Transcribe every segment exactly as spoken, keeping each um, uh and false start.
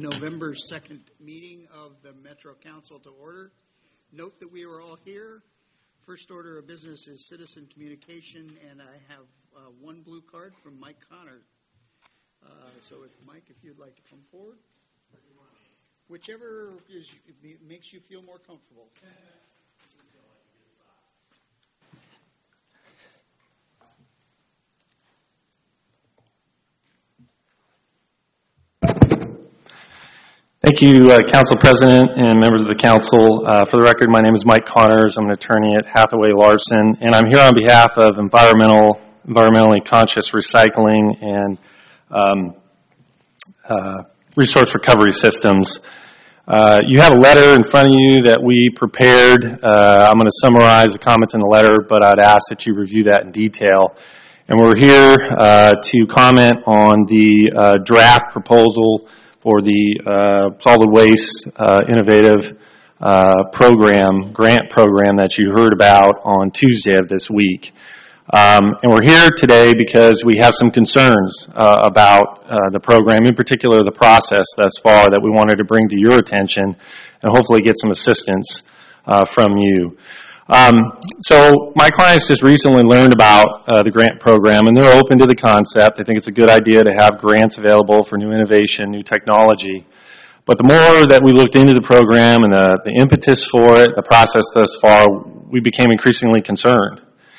November second meeting of the Metro Council to order. Note that we are all here. First order of business is citizen communication, and I have uh, one blue card from Mike Connor. Uh, so, if, Mike, if you'd like to come forward. Whichever is, makes you feel more comfortable. Thank you, uh, Council President and members of the Council. Uh, for the record, my name is Mike Connors. I'm an attorney at Hathaway Larson, and I'm here on behalf of environmental, environmentally conscious recycling and um, uh, resource recovery systems. Uh, you have a letter in front of you that we prepared. Uh, I'm going to summarize the comments in the letter, but I'd ask that you review that in detail. And we're here uh, to comment on the uh, draft proposal for the uh, solid waste uh, innovative uh, program, grant program that you heard about on Tuesday of this week. Um, and we're here today because we have some concerns uh, about uh, the program, in particular the process thus far, that we wanted to bring to your attention and hopefully get some assistance uh, from you. Um, so my clients just recently learned about uh, the grant program, and they're open to the concept. They think it's a good idea to have grants available for new innovation, new technology. But the more that we looked into the program and the, the impetus for it, the process thus far, we became increasingly concerned.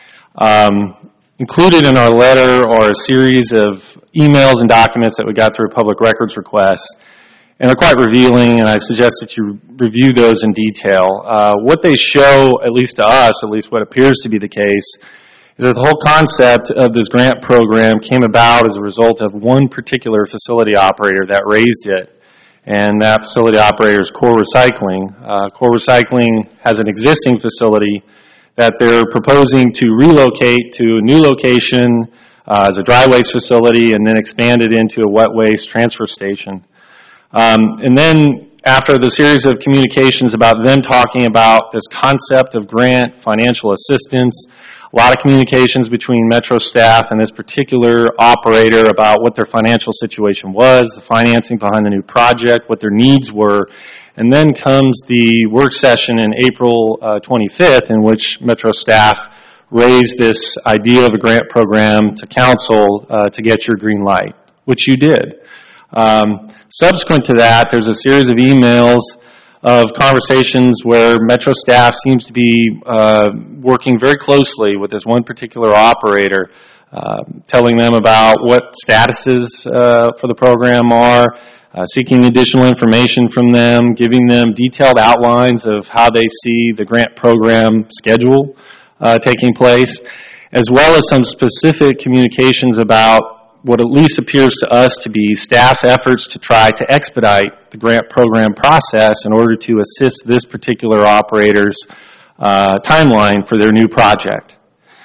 Um, included in our letter are a series of emails and documents that we got through a public records request. And they're quite revealing, and I suggest that you review those in detail. Uh, what they show, at least to us, at least what appears to be the case, is that the whole concept of this grant program came about as a result of one particular facility operator that raised it. And that facility operator is Core Recycling. Uh, Core Recycling has an existing facility that they're proposing to relocate to a new location uh, as a dry waste facility and then expand it into a wet waste transfer station. Um, and then after the series of communications about them talking about this concept of grant financial assistance, a lot of communications between Metro staff and this particular operator about what their financial situation was, the financing behind the new project, what their needs were. And then comes the work session in April uh, twenty-fifth, in which Metro staff raised this idea of a grant program to council uh, to get your green light, which you did. Um, subsequent to that, there's a series of emails of conversations where Metro staff seems to be uh, working very closely with this one particular operator, uh, telling them about what statuses uh, for the program are, uh, seeking additional information from them, giving them detailed outlines of how they see the grant program schedule uh, taking place, as well as some specific communications about what at least appears to us to be staff's efforts to try to expedite the grant program process in order to assist this particular operator's uh, timeline for their new project.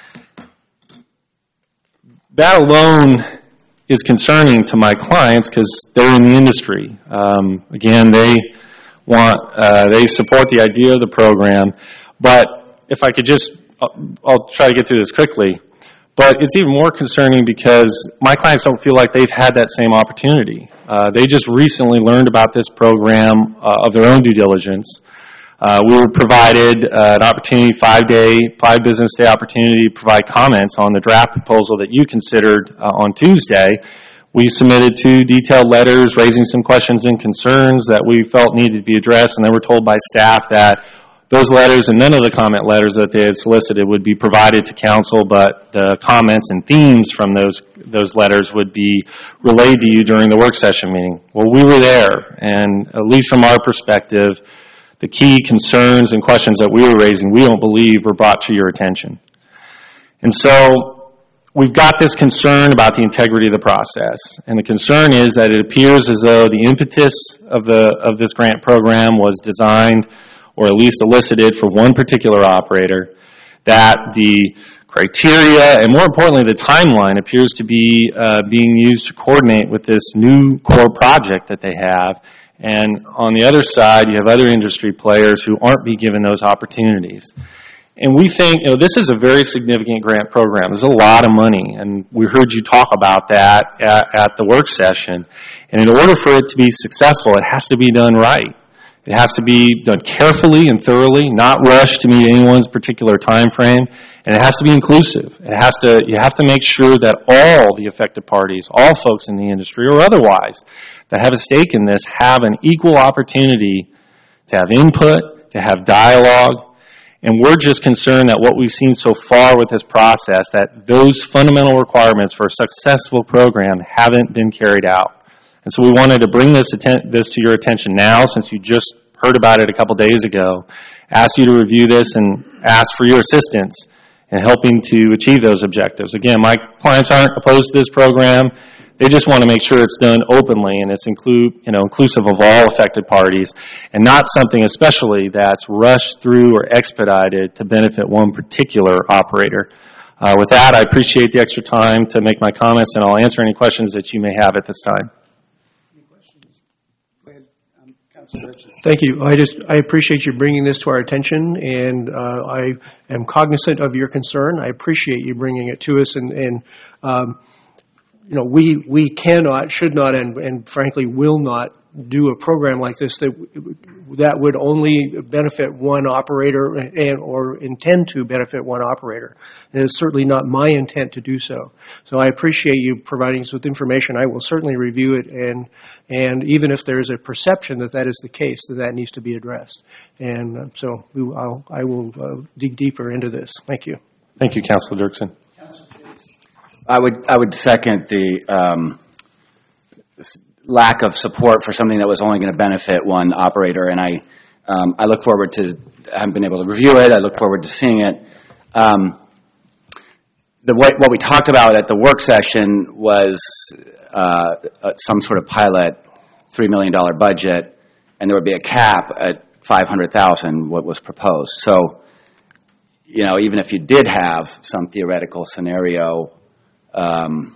That alone is concerning to my clients because they're in the industry. Um, again, they want, uh, they support the idea of the program, but if I could just, I'll, I'll try to get through this quickly. But it's even more concerning because my clients don't feel like they've had that same opportunity. Uh, they just recently learned about this program uh, of their own due diligence. Uh, we were provided uh, an opportunity, five-day, five business day opportunity to provide comments on the draft proposal that you considered uh, on Tuesday. We submitted two detailed letters raising some questions and concerns that we felt needed to be addressed, and then we're told by staff that those letters and none of the comment letters that they had solicited would be provided to council, but the comments and themes from those those letters would be relayed to you during the work session meeting. Well, we were there, and at least from our perspective, the key concerns and questions that we were raising, we don't believe were brought to your attention. And so we've got this concern about the integrity of the process, and the concern is that it appears as though the impetus of the of this grant program was designed or at least elicited for one particular operator, that the criteria and more importantly the timeline appears to be uh, being used to coordinate with this new core project that they have. And on the other side, you have other industry players who aren't being given those opportunities. And we think, you know, this is a very significant grant program. There's a lot of money, and we heard you talk about that at, at the work session. And in order for it to be successful, it has to be done right. It has to be done carefully and thoroughly, not rushed to meet anyone's particular time frame, and it has to be inclusive. It has to, you have to make sure that all the affected parties, all folks in the industry or otherwise that have a stake in this, have an equal opportunity to have input, to have dialogue. And we're just concerned that what we've seen so far with this process, that those fundamental requirements for a successful program haven't been carried out. And so we wanted to bring this, atten- this to your attention now, since you just heard about it a couple days ago, ask you to review this and ask for your assistance in helping to achieve those objectives. Again, my clients aren't opposed to this program. They just want to make sure it's done openly and it's include, you know, inclusive of all affected parties, and not something especially that's rushed through or expedited to benefit one particular operator. Uh, with that, I appreciate the extra time to make my comments, and I'll answer any questions that you may have at this time. Any questions? Go ahead, um, Councilor Richardson. Thank you. I just, I appreciate you bringing this to our attention, and uh, I am cognizant of your concern. I appreciate you bringing it to us, and, and um, you know, we, we cannot, should not, and, and frankly will not do a program like this that that would only benefit one operator and or intend to benefit one operator. And it's certainly not my intent to do so. So I appreciate you providing us with information. I will certainly review it, and and even if there's a perception that that is the case, that that needs to be addressed. And uh, so we, I'll, I will uh, dig deeper into this. Thank you. Thank you, Councilor Dirksen. I would I would second the um, lack of support for something that was only going to benefit one operator, and I um, I look forward to, I haven't been able to review it. I look forward to seeing it. Um, the what, what we talked about at the work session was uh, some sort of pilot three million dollars budget, and there would be a cap at five hundred thousand dollars, what was proposed. So, you know, even if you did have some theoretical scenario, Um,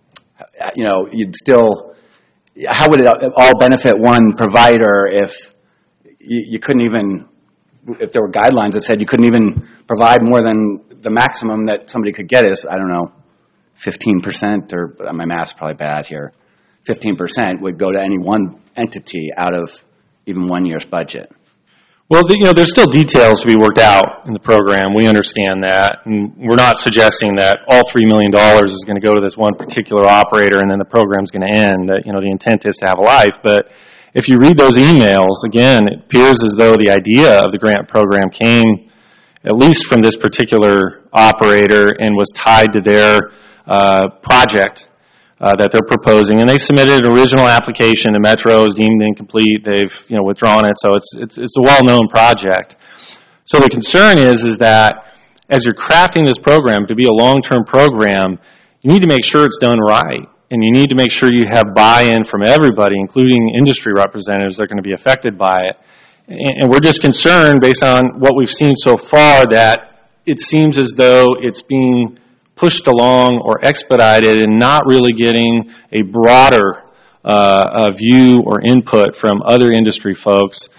you know, you'd still, how would it all benefit one provider if you, you couldn't even, if there were guidelines that said you couldn't even provide more than the maximum that somebody could get is, I don't know, fifteen percent, or my math's probably bad here, fifteen percent would go to any one entity out of even one year's budget. Well, you know, there's still details to be worked out in the program. We understand that, and we're not suggesting that all three million dollars is going to go to this one particular operator and then the program's going to end. That, you know, the intent is to have a life. But if you read those emails, again, it appears as though the idea of the grant program came at least from this particular operator and was tied to their uh, project Uh, that they're proposing, and they submitted an original application to Metro. Is deemed incomplete. They've, you know, withdrawn it, so it's it's it's a well-known project. So the concern is is that as you're crafting this program to be a long-term program, you need to make sure it's done right, and you need to make sure you have buy-in from everybody, including industry representatives that are going to be affected by it. And, and we're just concerned, based on what we've seen so far, that it seems as though it's being pushed along or expedited and not really getting a broader uh, uh, view or input from other industry folks.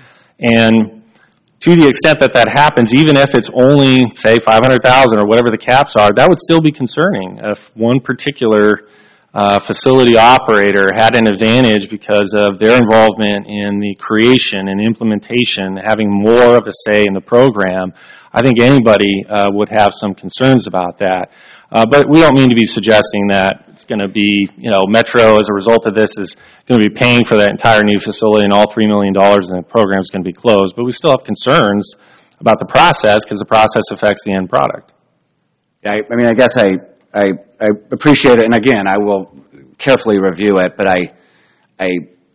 And to the extent that that happens, even if it's only, say, five hundred thousand dollars or whatever the caps are, that would still be concerning if one particular uh, facility operator had an advantage because of their involvement in the creation and implementation, having more of a say in the program. I think anybody uh, would have some concerns about that. Uh, but we don't mean to be suggesting that it's going to be, you know, Metro as a result of this is going to be paying for that entire new facility and all three million dollars and the program is going to be closed. But we still have concerns about the process because the process affects the end product. Yeah, I, I mean, I guess I, I I appreciate it, and again, I will carefully review it. But I I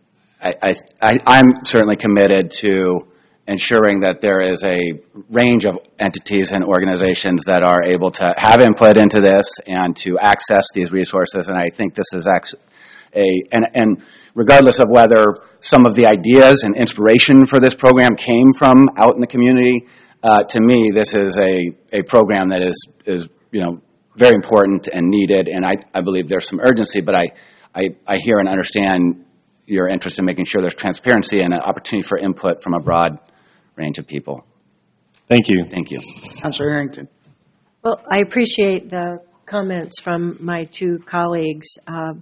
I, I I'm certainly committed to ensuring that there is a range of entities and organizations that are able to have input into this and to access these resources. And I think this is actually a, and, and regardless of whether some of the ideas and inspiration for this program came from out in the community, uh, to me, this is a, a program that is, is, you know, very important and needed. And I, I believe there's some urgency, but I, I, I hear and understand your interest in making sure there's transparency and an opportunity for input from a broad range of people. Thank you. Thank you. Councilor Harrington. Well, I appreciate the comments from my two colleagues. Um,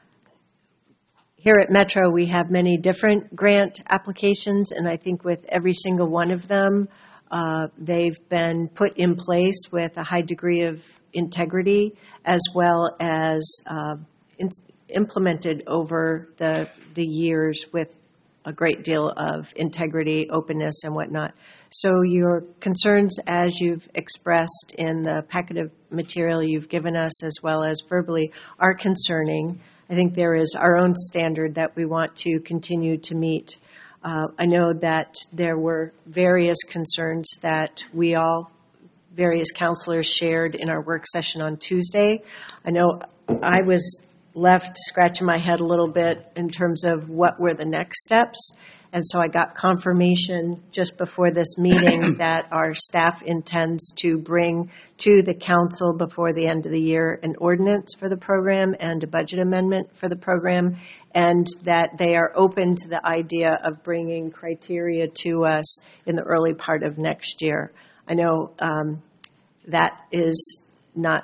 Here at Metro, we have many different grant applications, and I think with every single one of them, uh, they've been put in place with a high degree of integrity, as well as uh, in- implemented over the the years with a great deal of integrity, openness, and whatnot. So your concerns, as you've expressed in the packet of material you've given us, as well as verbally, are concerning. I think there is our own standard that we want to continue to meet. Uh, I know that there were various concerns that we all, various counselors shared in our work session on Tuesday. I know I was left scratching my head a little bit in terms of what were the next steps. And so I got confirmation just before this meeting that our staff intends to bring to the council before the end of the year an ordinance for the program and a budget amendment for the program, and that they are open to the idea of bringing criteria to us in the early part of next year. I know um, that is not,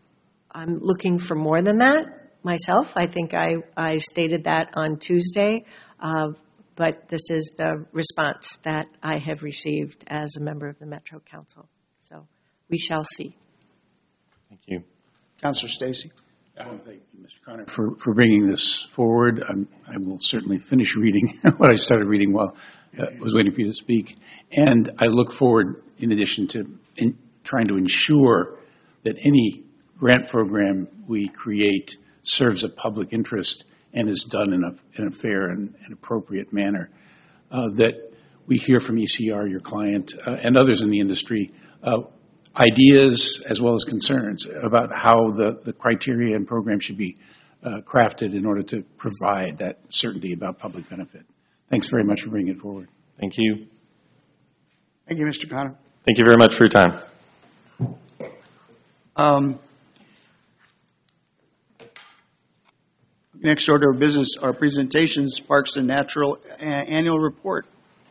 I'm looking for more than that myself. I think I, I stated that on Tuesday. Uh, But this is the response that I have received as a member of the Metro Council. So we shall see. Thank you. Councilor Stacy. I want to thank you, Mister Connor, for, for bringing this forward. I'm, I will certainly finish reading what I started reading while I uh, was waiting for you to speak. And I look forward, in addition to in trying to ensure that any grant program we create serves a public interest and is done in a, in a fair and, and appropriate manner, uh, that we hear from E C R, your client, uh, and others in the industry, uh, ideas as well as concerns about how the, the criteria and program should be uh, crafted in order to provide that certainty about public benefit. Thanks very much for bringing it forward. Thank you. Thank you, Mister Connor. Thank you very much for your time. Um, Next order of business are presentations, Parks and Natural uh, Annual Report.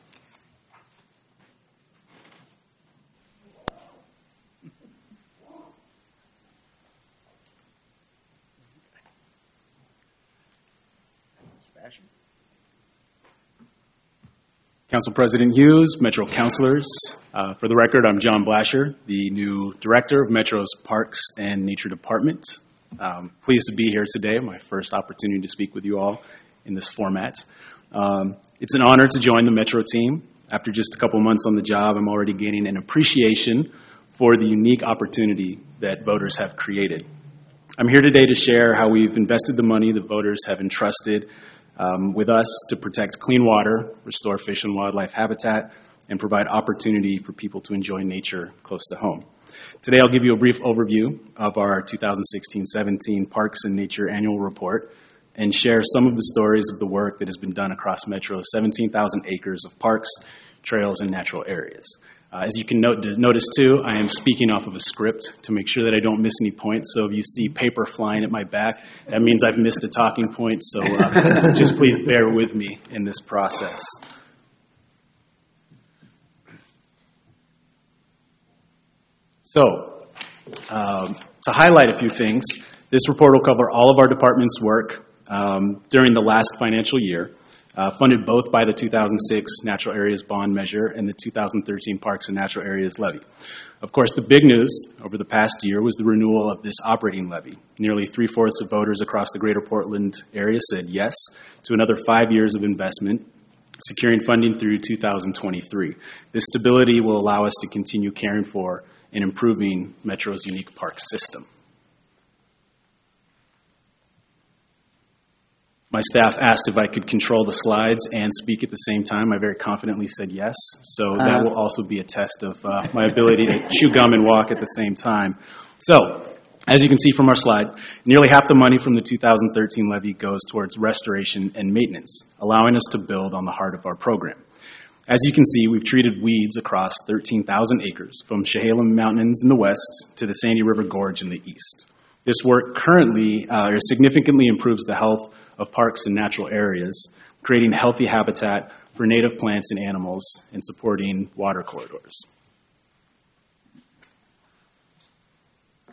Council President Hughes, Metro Councilors. Uh, for the record, I'm John Blasher, the new Director of Metro's Parks and Nature Department. Um, pleased to be here today, my first opportunity to speak with you all in this format. Um, it's an honor to join the Metro team. After just a couple months on the job, I'm already gaining an appreciation for the unique opportunity that voters have created. I'm here today to share how we've invested the money that voters have entrusted um, with us to protect clean water, restore fish and wildlife habitat, and provide opportunity for people to enjoy nature close to home. Today, I'll give you a brief overview of our two thousand sixteen seventeen Parks and Nature Annual Report and share some of the stories of the work that has been done across Metro's seventeen thousand acres of parks, trails, and natural areas. Uh, as you can note, notice, too, I am speaking off of a script to make sure that I don't miss any points. So if you see paper flying at my back, that means I've missed a talking point. So uh, just please bear with me in this process. So, um, to highlight a few things, this report will cover all of our department's work um, during the last financial year, uh, funded both by the two thousand six Natural Areas Bond Measure and the two thousand thirteen Parks and Natural Areas Levy. Of course, the big news over the past year was the renewal of this operating levy. Nearly three-fourths of voters across the greater Portland area said yes to another five years of investment, securing funding through two thousand twenty-three. This stability will allow us to continue caring for and improving Metro's unique park system. My staff asked if I could control the slides and speak at the same time. I very confidently said yes, so that Uh, will also be a test of uh, my ability to chew gum and walk at the same time. So, as you can see from our slide, nearly half the money from the two thousand thirteen levy goes towards restoration and maintenance, allowing us to build on the heart of our program. As you can see, we've treated weeds across thirteen thousand acres, from Chehalem Mountains in the west to the Sandy River Gorge in the east. This work currently uh, significantly improves the health of parks and natural areas, creating healthy habitat for native plants and animals, and supporting water corridors.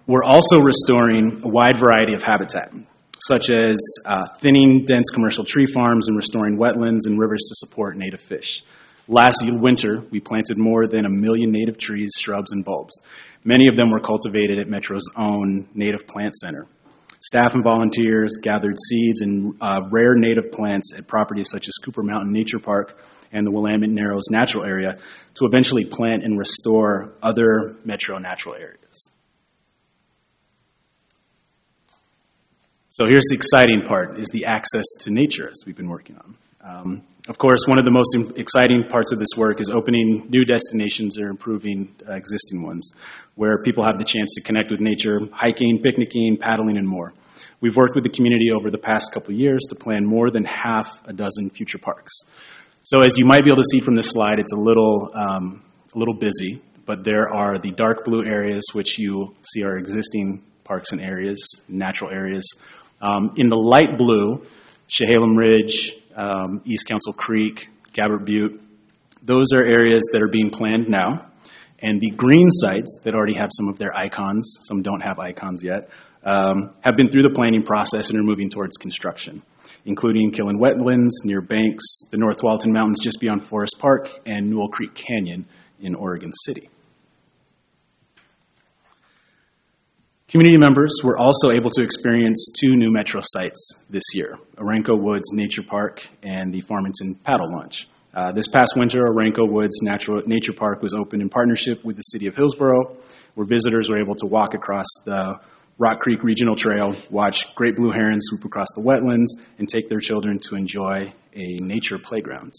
We're also restoring a wide variety of habitat, such as uh, thinning dense commercial tree farms and restoring wetlands and rivers to support native fish. Last winter, we planted more than a million native trees, shrubs, and bulbs. Many of them were cultivated at Metro's own Native Plant Center. Staff and volunteers gathered seeds and uh, rare native plants at properties such as Cooper Mountain Nature Park and the Willamette Narrows Natural Area to eventually plant and restore other Metro natural areas. So here's the exciting part, is the access to nature as we've been working on. Um, of course, one of the most exciting parts of this work is opening new destinations or improving uh, existing ones, where people have the chance to connect with nature, hiking, picnicking, paddling, and more. We've worked with the community over the past couple of years to plan more than half a dozen future parks. So as you might be able to see from this slide, it's a little, um, a little busy, but there are the dark blue areas, which you see are existing parks and areas, natural areas. Um, in the light blue, Chehalem Ridge, um, East Council Creek, Gabbert Butte, those are areas that are being planned now. And the green sites that already have some of their icons, some don't have icons yet, um, have been through the planning process and are moving towards construction, including Killen Wetlands near Banks, the North Tualatin Mountains just beyond Forest Park, and Newell Creek Canyon in Oregon City. Community members were also able to experience two new Metro sites this year, Orenco Woods Nature Park and the Farmington Paddle Launch. Uh, this past winter, Orenco Woods Natural, Nature Park was opened in partnership with the City of Hillsborough, where visitors were able to walk across the Rock Creek Regional Trail, watch great blue herons swoop across the wetlands, and take their children to enjoy a nature playground.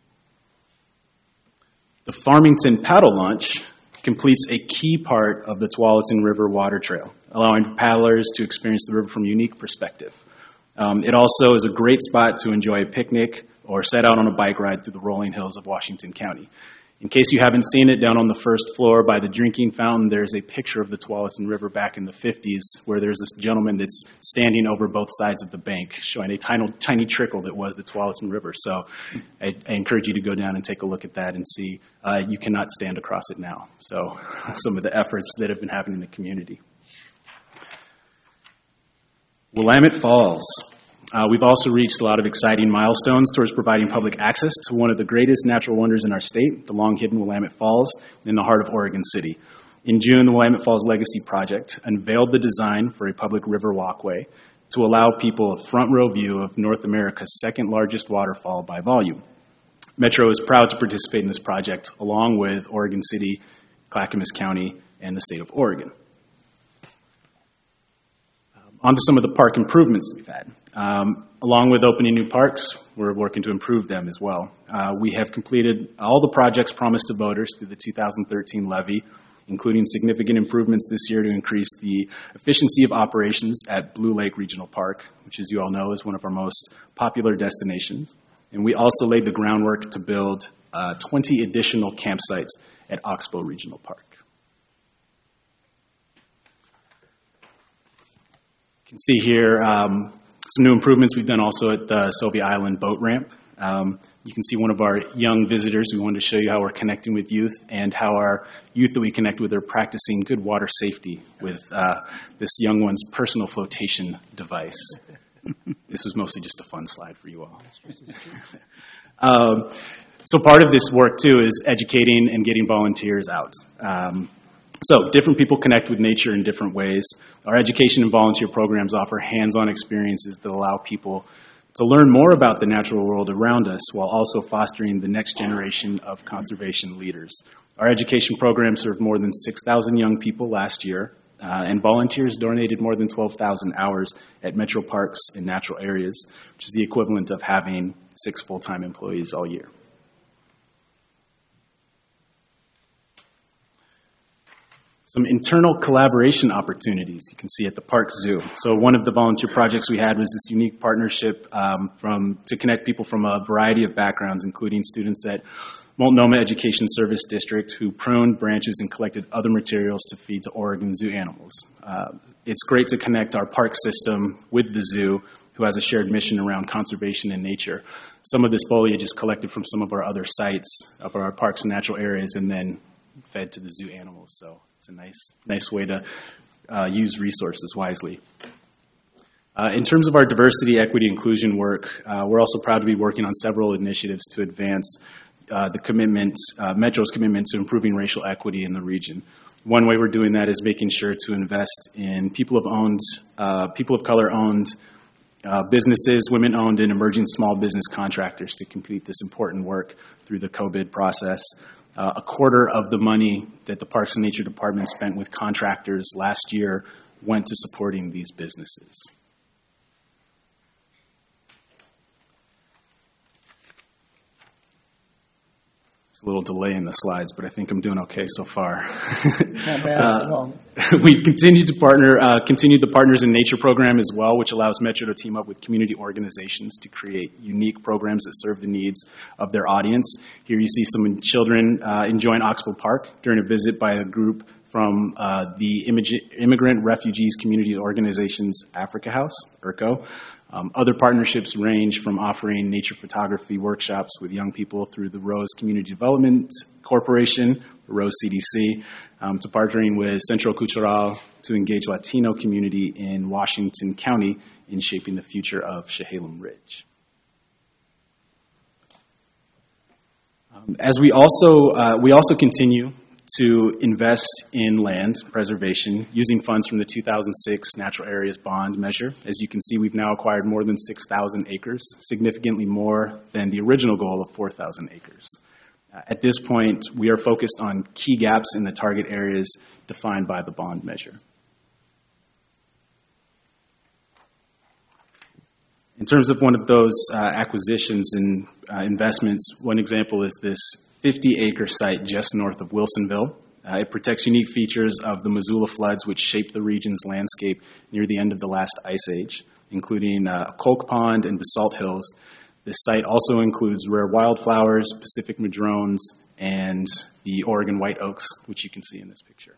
The Farmington Paddle Launch completes a key part of the Tualatin River Water Trail, allowing paddlers to experience the river from a unique perspective. Um, it also is a great spot to enjoy a picnic or set out on a bike ride through the rolling hills of Washington County. In case you haven't seen it, down on the first floor by the drinking fountain, there's a picture of the Tualatin River back in the fifties, where there's this gentleman that's standing over both sides of the bank, showing a tiny, tiny trickle that was the Tualatin River. So I, I encourage you to go down and take a look at that and see. Uh, you cannot stand across it now. So some of the efforts that have been happening in the community. Willamette Falls. Uh, we've also reached a lot of exciting milestones towards providing public access to one of the greatest natural wonders in our state, the long-hidden Willamette Falls in the heart of Oregon City. In June, the Willamette Falls Legacy Project unveiled the design for a public river walkway to allow people a front-row view of North America's second-largest waterfall by volume. Metro is proud to participate in this project, along with Oregon City, Clackamas County, and the state of Oregon. Um, on to some of the park improvements we've had. Um, along with opening new parks, we're working to improve them as well. Uh, we have completed all the projects promised to voters through the two thousand thirteen levy, including significant improvements this year to increase the efficiency of operations at Blue Lake Regional Park, which, as you all know, is one of our most popular destinations. And we also laid the groundwork to build uh, twenty additional campsites at Oxbow Regional Park. You can see here um, some new improvements we've done also at the Sylvia Island boat ramp. Um, you can see one of our young visitors. We wanted to show you how we're connecting with youth and how our youth that we connect with are practicing good water safety with uh, this young one's personal flotation device. This was mostly just a fun slide for you all. um, so part of this work, too, is educating and getting volunteers out. Um, So different people connect with nature in different ways. Our education and volunteer programs offer hands-on experiences that allow people to learn more about the natural world around us while also fostering the next generation of conservation leaders. Our education program served more than six thousand young people last year, uh, and volunteers donated more than twelve thousand hours at Metro Parks and natural areas, which is the equivalent of having six full-time employees all year. Some internal collaboration opportunities you can see at the Park Zoo. So one of the volunteer projects we had was this unique partnership um, from to connect people from a variety of backgrounds, including students at Multnomah Education Service District who pruned branches and collected other materials to feed to Oregon zoo animals. Uh, it's great to connect our park system with the zoo, who has a shared mission around conservation and nature. Some of this foliage is collected from some of our other sites of our parks and natural areas and then fed to the zoo animals. So it's a nice, nice way to uh, use resources wisely. Uh, in terms of our diversity, equity, inclusion work, uh, we're also proud to be working on several initiatives to advance uh, the commitment, uh, Metro's commitment to improving racial equity in the region. One way we're doing that is making sure to invest in people of owned, uh, people of color owned uh, businesses, women owned, and emerging small business contractors to complete this important work through the COVID process. Uh, a quarter of the money that the Parks and Nature Department spent with contractors last year went to supporting these businesses. A little delay in the slides, but I think I'm doing okay so far. Not bad at all. Uh, we've continued to partner, uh, continued the Partners in Nature program as well, which allows Metro to team up with community organizations to create unique programs that serve the needs of their audience. Here you see some children uh, enjoying Oxbow Park during a visit by a group from uh, the Immigrant Refugees Community Organization's Africa House, I R C O. Um, other partnerships range from offering nature photography workshops with young people through the Rose Community Development Corporation, Rose C D C, um, to partnering with Centro Cultural to engage Latino community in Washington County in shaping the future of Chehalem Ridge. Um, as we also, uh, we also continue to invest in land preservation using funds from the two thousand six Natural Areas Bond measure. As you can see, we've now acquired more than six thousand acres, significantly more than the original goal of four thousand acres. Uh, at this point, we are focused on key gaps in the target areas defined by the bond measure. In terms of one of those uh, acquisitions and uh, investments, one example is this fifty acre site just north of Wilsonville. Uh, it protects unique features of the Missoula floods, which shaped the region's landscape near the end of the last ice age, including uh, Kolk Pond and Basalt Hills. This site also includes rare wildflowers, Pacific madrones, and the Oregon white oaks, which you can see in this picture.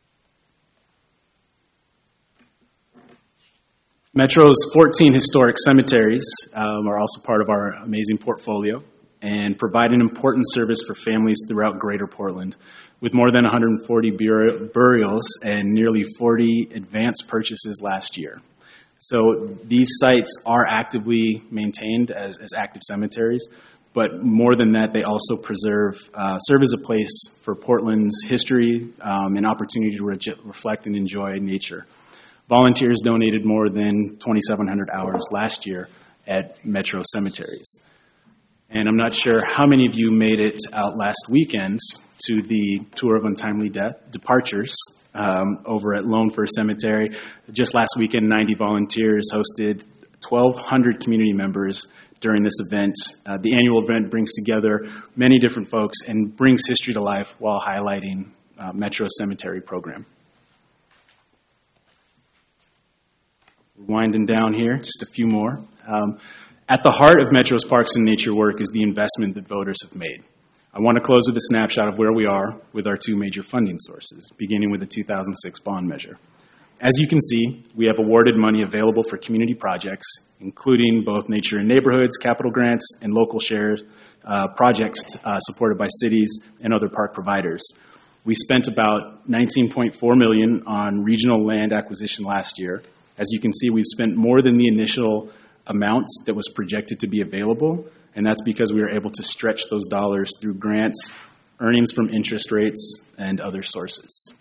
Metro's fourteen historic cemeteries um, are also part of our amazing portfolio and provide an important service for families throughout Greater Portland, with more than one hundred forty bur- burials and nearly forty advance purchases last year. So these sites are actively maintained as, as active cemeteries, but more than that, they also preserve, uh, serve as a place for Portland's history um, and opportunity to re- reflect and enjoy nature. Volunteers donated more than twenty-seven hundred hours last year at Metro cemeteries. And I'm not sure how many of you made it out last weekend to the tour of untimely death departures um, over at Lone Fir Cemetery. Just last weekend, ninety volunteers hosted twelve hundred community members during this event. Uh, the annual event brings together many different folks and brings history to life while highlighting uh, Metro Cemetery program. We're winding down here, just a few more. Um, at the heart of Metro's Parks and Nature work is the investment that voters have made. I want to close with a snapshot of where we are with our two major funding sources, beginning with the two thousand six bond measure. As you can see, we have awarded money available for community projects, including both nature and neighborhoods, capital grants, and local shares uh, projects uh, supported by cities and other park providers. We spent about nineteen point four million dollars on regional land acquisition last year. As you can see, we've spent more than the initial amount that was projected to be available, and that's because we were able to stretch those dollars through grants, earnings from interest rates, and other sources.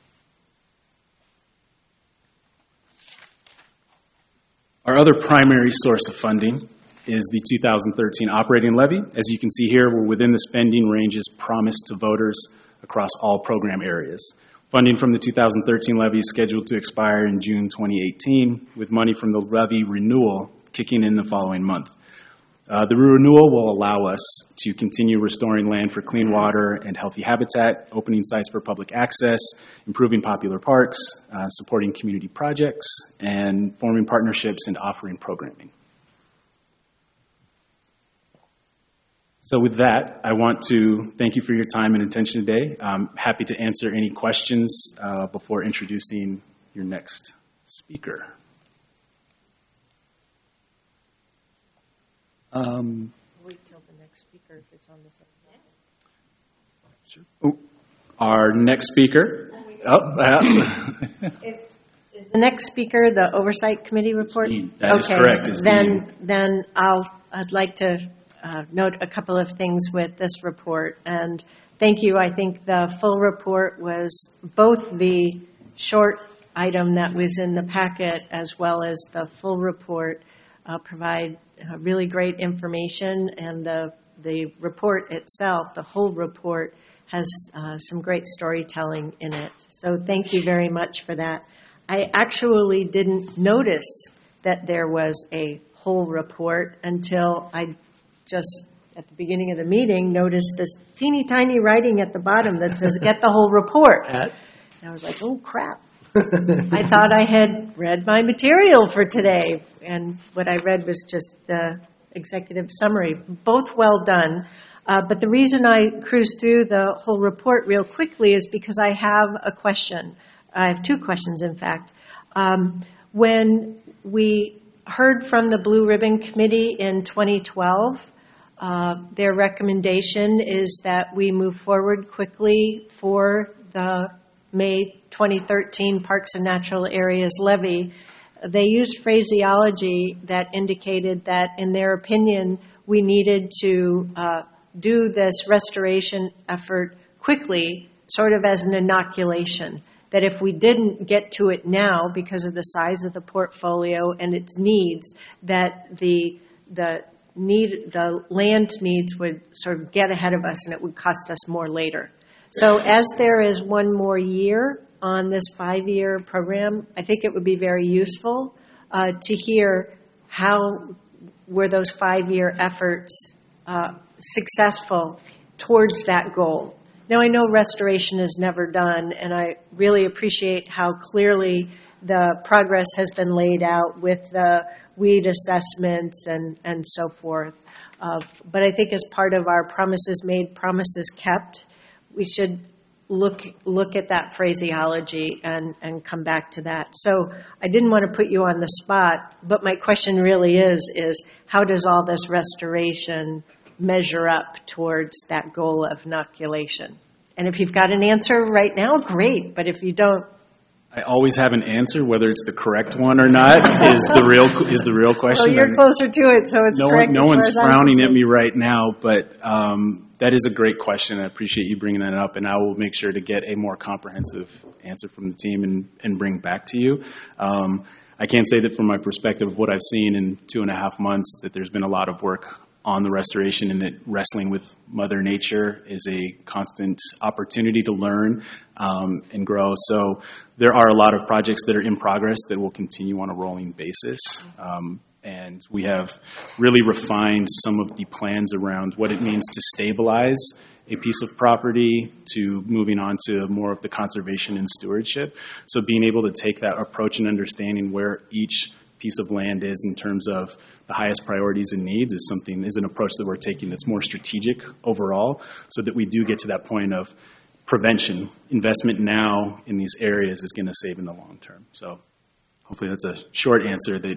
Our other primary source of funding is the two thousand thirteen operating levy. As you can see here, we're within the spending ranges promised to voters across all program areas. Funding from the two thousand thirteen levy is scheduled to expire in June twenty eighteen, with money from the levy renewal kicking in the following month. Uh, the renewal will allow us to continue restoring land for clean water and healthy habitat, opening sites for public access, improving popular parks, uh, supporting community projects, and forming partnerships and offering programming. So with that, I want to thank you for your time and attention today. I'm happy to answer any questions uh, before introducing your next speaker. Um, Wait till the next speaker if it's on the same. sure. Ooh, our next speaker. Oh, uh, It's, is Is the next speaker the Oversight Committee report? Dean. That is Okay, correct, it's Then, Dean. then I'll, I'd like to uh, note a couple of things with this report. And thank you. I think the full report was both the short item that was in the packet as well as the full report uh, provide uh, really great information, and the the report itself, the whole report, has uh, some great storytelling in it. So thank you very much for that. I actually didn't notice that there was a whole report until I just, at the beginning of the meeting, noticed this teeny tiny writing at the bottom that says, get the whole report. And I was like, oh, crap. I thought I had read my material for today, and what I read was just the executive summary. Both well done. Uh, but the reason I cruised through the whole report real quickly is because I have a question. I have two questions, in fact. Um, when we heard from the Blue Ribbon Committee in twenty twelve, uh, their recommendation is that we move forward quickly for the May twenty thirteen Parks and Natural Areas levy. They used phraseology that indicated that, in their opinion, we needed to uh, do this restoration effort quickly, sort of as an inoculation. That if we didn't get to it now because of the size of the portfolio and its needs, that the the need the land needs would sort of get ahead of us and it would cost us more later. So as there is one more year on this five-year program, I think it would be very useful uh, to hear how were those five-year efforts uh, successful towards that goal. Now, I know restoration is never done, and I really appreciate how clearly the progress has been laid out with the weed assessments and, and so forth. Uh, but I think as part of our promises made, promises kept, we should look look at that phraseology and, and come back to that. So I didn't want to put you on the spot, but my question really is, is how does all this restoration measure up towards that goal of inoculation? And if you've got an answer right now, great. But if you don't, I always have an answer, whether it's the correct one or not is the real is the real question. well, you're And closer to it, so it's no correct. one, no as far one's as I'm frowning at concerned. me right now, but um, that is a great question. I appreciate you bringing that up, and I will make sure to get a more comprehensive answer from the team and, and bring back to you. Um, I can't say that from my perspective of what I've seen in two and a half months that there's been a lot of work on the restoration, and that wrestling with Mother Nature is a constant opportunity to learn um, and grow. So there are a lot of projects that are in progress that will continue on a rolling basis. Um, and we have really refined some of the plans around what it means to stabilize a piece of property to moving on to more of the conservation and stewardship. So being able to take that approach and understanding where each piece of land is in terms of the highest priorities and needs is something, is an approach that we're taking that's more strategic overall, so that we do get to that point of prevention. Investment now in these areas is going to save in the long term. So hopefully that's a short answer that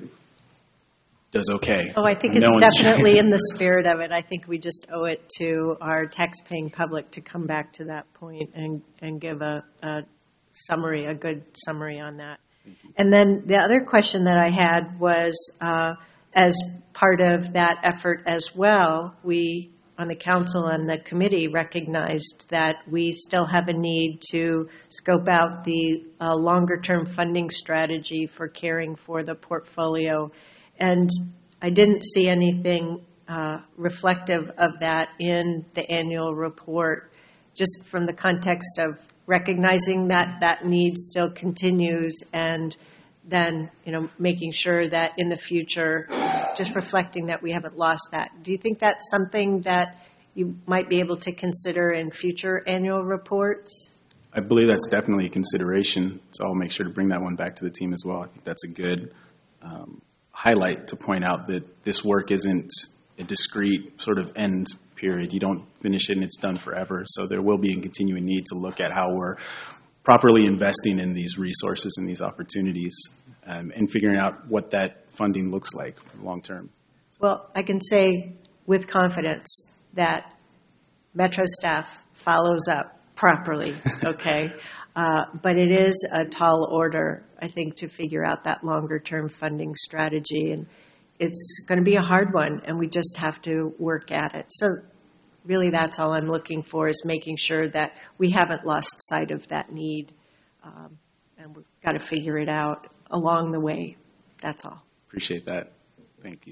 does okay. Oh, I think No it's one's- definitely in the spirit of it. I think we just owe it to our tax-paying public to come back to that point and, and give a, a summary, a good summary on that. And then the other question that I had was, uh, as part of that effort as well, we on the council and the committee recognized that we still have a need to scope out the uh, longer-term funding strategy for caring for the portfolio. And I didn't see anything uh, reflective of that in the annual report, just from the context of recognizing that that need still continues, and then, you know, making sure that in the future, just reflecting that we haven't lost that. Do you think that's something that you might be able to consider in future annual reports? I believe that's definitely a consideration, so I'll make sure to bring that one back to the team as well. I think that's a good um, highlight to point out that this work isn't a discrete sort of end period. You don't finish it and it's done forever. So there will be a continuing need to look at how we're properly investing in these resources and these opportunities, um, and figuring out what that funding looks like long term. Well, I can say with confidence that Metro staff follows up properly, okay? Uh, But it is a tall order, I think, to figure out that longer-term funding strategy, and it's going to be a hard one, and we just have to work at it. So really, that's all I'm looking for, is making sure that we haven't lost sight of that need, um, and we've got to figure it out along the way. That's all. Appreciate that. Thank you.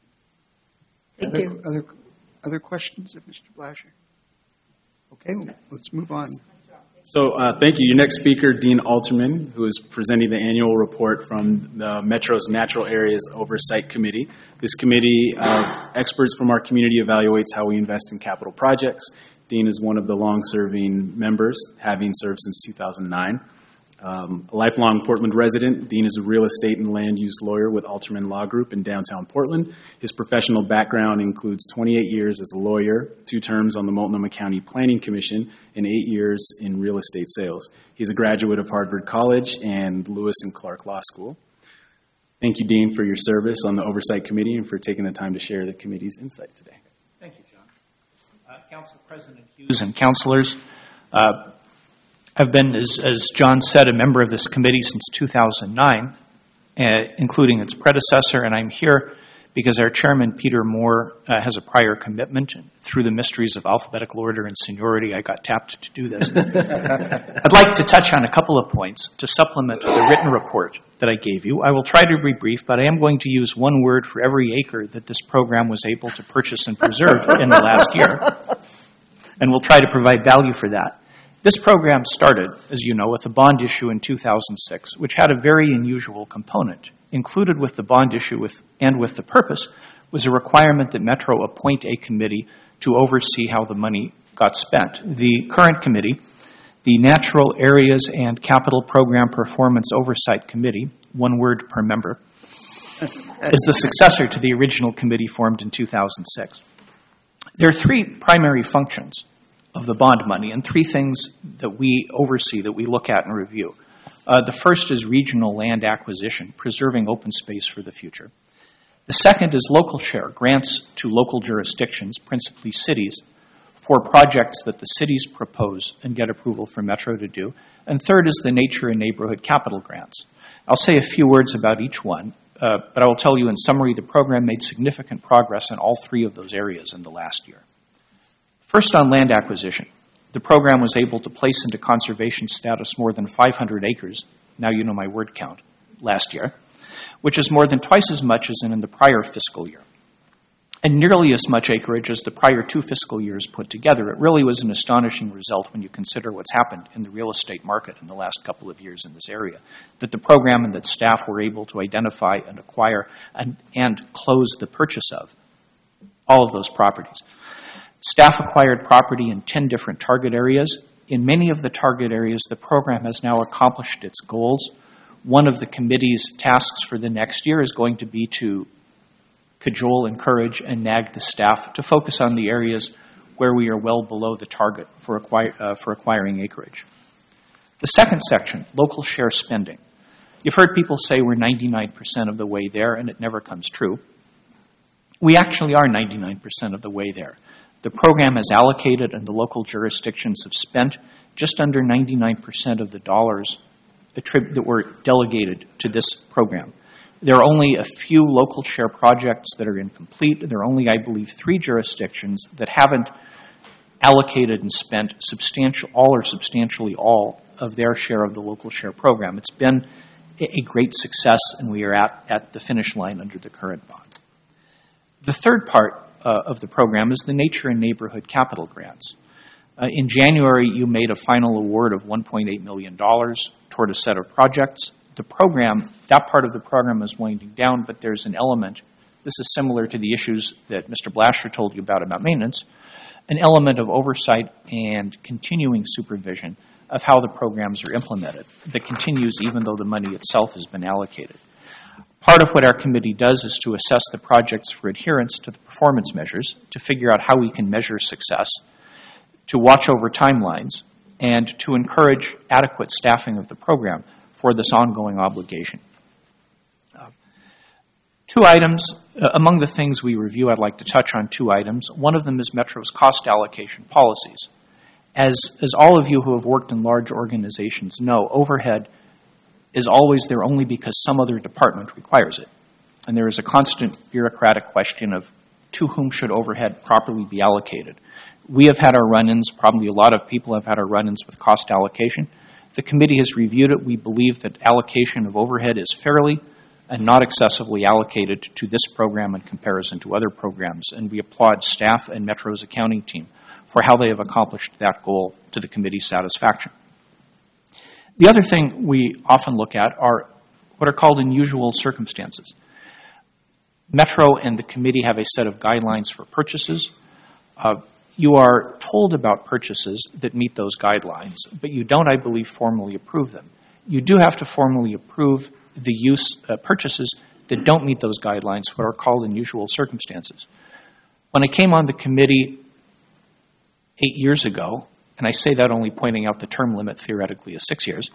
Thank Other- you. Other, other questions of Mister Blasher? Okay, well, let's move on. So uh, thank you. Your next speaker, Dean Alterman, who is presenting the annual report from the Metro's Natural Areas Oversight Committee. This committee of experts from our community evaluates how we invest in capital projects. Dean is one of the long-serving members, having served since two thousand nine. Um, a lifelong Portland resident, Dean is a real estate and land use lawyer with Alterman Law Group in downtown Portland. His professional background includes twenty-eight years as a lawyer, two terms on the Multnomah County Planning Commission, and eight years in real estate sales. He's a graduate of Harvard College and Lewis and Clark Law School. Thank you, Dean, for your service on the Oversight Committee and for taking the time to share the committee's insight today. Thank you, John. Uh, Council President Hughes and councilors, uh, I've been, as, as John said, a member of this committee since two thousand nine, uh, including its predecessor, and I'm here because our chairman, Peter Moore, uh, has a prior commitment. Through the mysteries of alphabetical order and seniority, I got tapped to do this. I'd like to touch on a couple of points to supplement the written report that I gave you. I will try to be brief, but I am going to use one word for every acre that this program was able to purchase and preserve in the last year, and we'll try to provide value for that. This program started, as you know, with a bond issue in two thousand six, which had a very unusual component. Included with the bond issue with, and with the purpose was a requirement that Metro appoint a committee to oversee how the money got spent. The current committee, the Natural Areas and Capital Program Performance Oversight Committee, one word per member, is the successor to the original committee formed in two thousand six. There are three primary functions of the bond money, and three things that we oversee, that we look at and review. Uh, the first is regional land acquisition, preserving open space for the future. The second is local share, grants to local jurisdictions, principally cities, for projects that the cities propose and get approval from Metro to do. And third is the nature and neighborhood capital grants. I'll say a few words about each one, uh, but I will tell you in summary, the program made significant progress in all three of those areas in the last year. First, on land acquisition. The program was able to place into conservation status more than five hundred acres, now you know my word count, last year, which is more than twice as much as in the prior fiscal year, and nearly as much acreage as the prior two fiscal years put together. It really was an astonishing result when you consider what's happened in the real estate market in the last couple of years in this area, that the program and that staff were able to identify and acquire and, and close the purchase of all of those properties. Staff acquired property in ten different target areas. In many of the target areas, the program has now accomplished its goals. One of the committee's tasks for the next year is going to be to cajole, encourage, and nag the staff to focus on the areas where we are well below the target for, acquire, uh, for acquiring acreage. The second section, local share spending. You've heard people say we're ninety-nine percent of the way there, and it never comes true. We actually are ninety-nine percent of the way there. The program has allocated and the local jurisdictions have spent just under ninety-nine percent of the dollars attrib- that were delegated to this program. There are only a few local share projects that are incomplete. There are only, I believe, three jurisdictions that haven't allocated and spent substantial, all or substantially all of their share of the local share program. It's been a great success, and we are at, at the finish line under the current bond. The third part uh, of the program is the nature and neighborhood capital grants. Uh, in January, you made a final award of one point eight million dollars toward a set of projects. The program, that part of the program is winding down, but there's an element, this is similar to the issues that Mister Blasher told you about about maintenance, an element of oversight and continuing supervision of how the programs are implemented that continues even though the money itself has been allocated. Part of what our committee does is to assess the projects for adherence to the performance measures, to figure out how we can measure success, to watch over timelines, and to encourage adequate staffing of the program for this ongoing obligation. Uh, two items, uh, among the things we review, I'd like to touch on two items. One of them is Metro's cost allocation policies. As, as all of you who have worked in large organizations know, overhead is always there only because some other department requires it. And there is a constant bureaucratic question of to whom should overhead properly be allocated. We have had our run-ins, probably a lot of people have had our run-ins with cost allocation. The committee has reviewed it. We believe that allocation of overhead is fairly and not excessively allocated to this program in comparison to other programs. And we applaud staff and Metro's accounting team for how they have accomplished that goal to the committee's satisfaction. The other thing we often look at are what are called unusual circumstances. Metro and the committee have a set of guidelines for purchases. Uh, you are told about purchases that meet those guidelines, but you don't, I believe, formally approve them. You do have to formally approve the use uh, purchases that don't meet those guidelines, what are called unusual circumstances. When I came on the committee eight years ago, and I say that only pointing out the term limit theoretically is six years,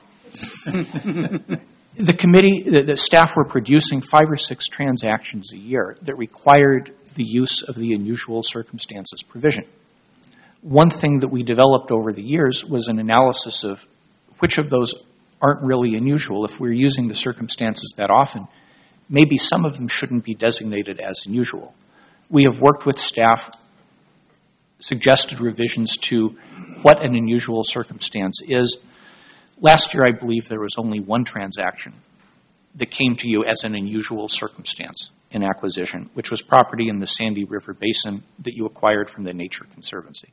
the committee, the, the staff were producing five or six transactions a year that required the use of the unusual circumstances provision. One thing that we developed over the years was an analysis of which of those aren't really unusual. If we're using the circumstances that often, maybe some of them shouldn't be designated as unusual. We have worked with staff, suggested revisions to what an unusual circumstance is. Last year, I believe there was only one transaction that came to you as an unusual circumstance in acquisition, which was property in the Sandy River Basin that you acquired from the Nature Conservancy.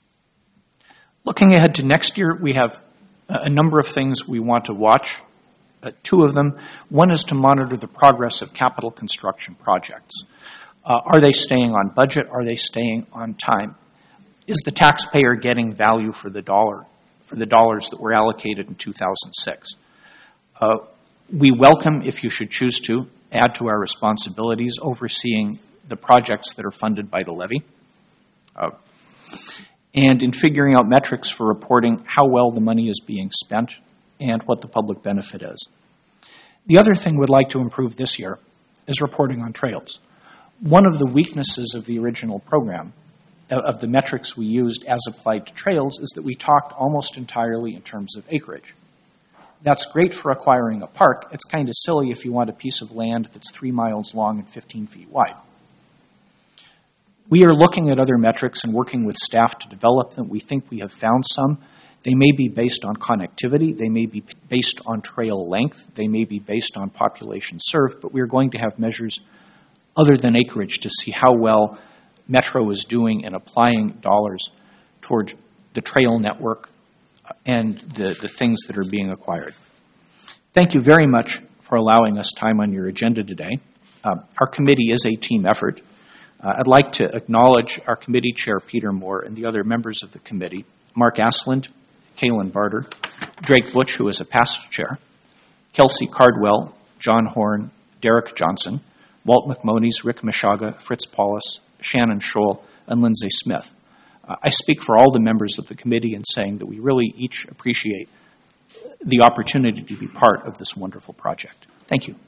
Looking ahead to next year, we have a number of things we want to watch. Uh, two of them. One is to monitor the progress of capital construction projects. Uh, are they staying on budget? Are they staying on time? Is the taxpayer getting value for the dollar, for the dollars that were allocated in two thousand six? Uh, we welcome, if you should choose to, add to our responsibilities overseeing the projects that are funded by the levy. Uh, and in figuring out metrics for reporting how well the money is being spent and what the public benefit is. The other thing we'd like to improve this year is reporting on trails. One of the weaknesses of the original program, of the metrics we used as applied to trails, is that we talked almost entirely in terms of acreage. That's great for acquiring a park. It's kind of silly if you want a piece of land that's three miles long and fifteen feet wide. We are looking at other metrics and working with staff to develop them. We think we have found some. They may be based on connectivity. They may be based on trail length. They may be based on population served, but we're going to have measures other than acreage to see how well Metro is doing in applying dollars towards the trail network and the, the things that are being acquired. Thank you very much for allowing us time on your agenda today. Uh, our committee is a team effort. Uh, I'd like to acknowledge our committee chair, Peter Moore, and the other members of the committee, Mark Asland, Kaylin Barter, Drake Butch, who is a past chair, Kelsey Cardwell, John Horn, Derek Johnson, Walt McMoney's, Rick Mishaga, Fritz Paulus, Shannon Scholl, and Lindsay Smith. Uh, I speak for all the members of the committee in saying that we really each appreciate the opportunity to be part of this wonderful project. Thank you.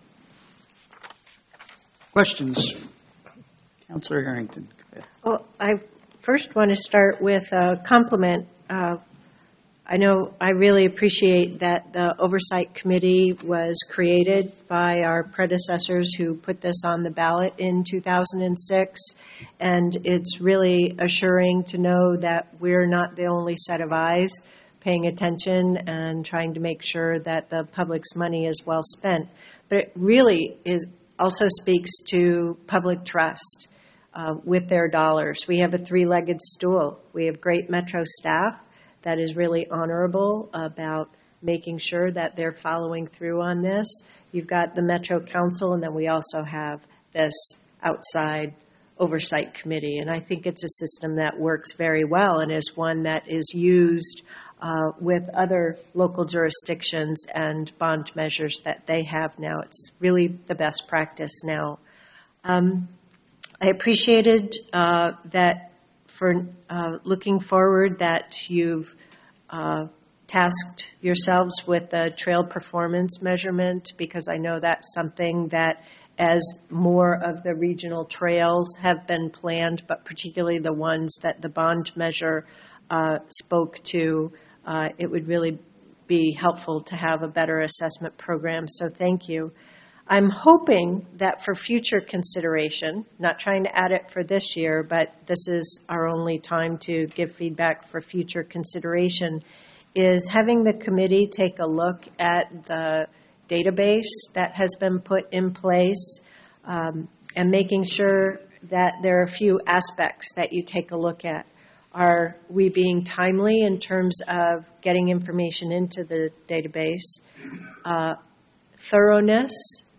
Questions? Councilor Harrington. Well, I first want to start with a compliment. Uh, I know I really appreciate that the Oversight Committee was created by our predecessors who put this on the ballot in two thousand six, and it's really assuring to know that we're not the only set of eyes paying attention and trying to make sure that the public's money is well spent. But it really is also speaks to public trust uh, with their dollars. We have a three-legged stool. We have great Metro staff that is really honorable about making sure that they're following through on this. You've got the Metro Council, and then we also have this outside oversight committee. And I think it's a system that works very well and is one that is used uh, with other local jurisdictions and bond measures that they have now. It's really the best practice now. Um, I appreciated uh, that for uh, looking forward that you've uh, tasked yourselves with the trail performance measurement, because I know that's something that as more of the regional trails have been planned, but particularly the ones that the bond measure uh, spoke to, uh, it would really be helpful to have a better assessment program, so thank you. I'm hoping that for future consideration, not trying to add it for this year, but this is our only time to give feedback for future consideration, is having the committee take a look at the database that has been put in place, um, and making sure that there are a few aspects that you take a look at. Are we being timely in terms of getting information into the database? Uh, thoroughness.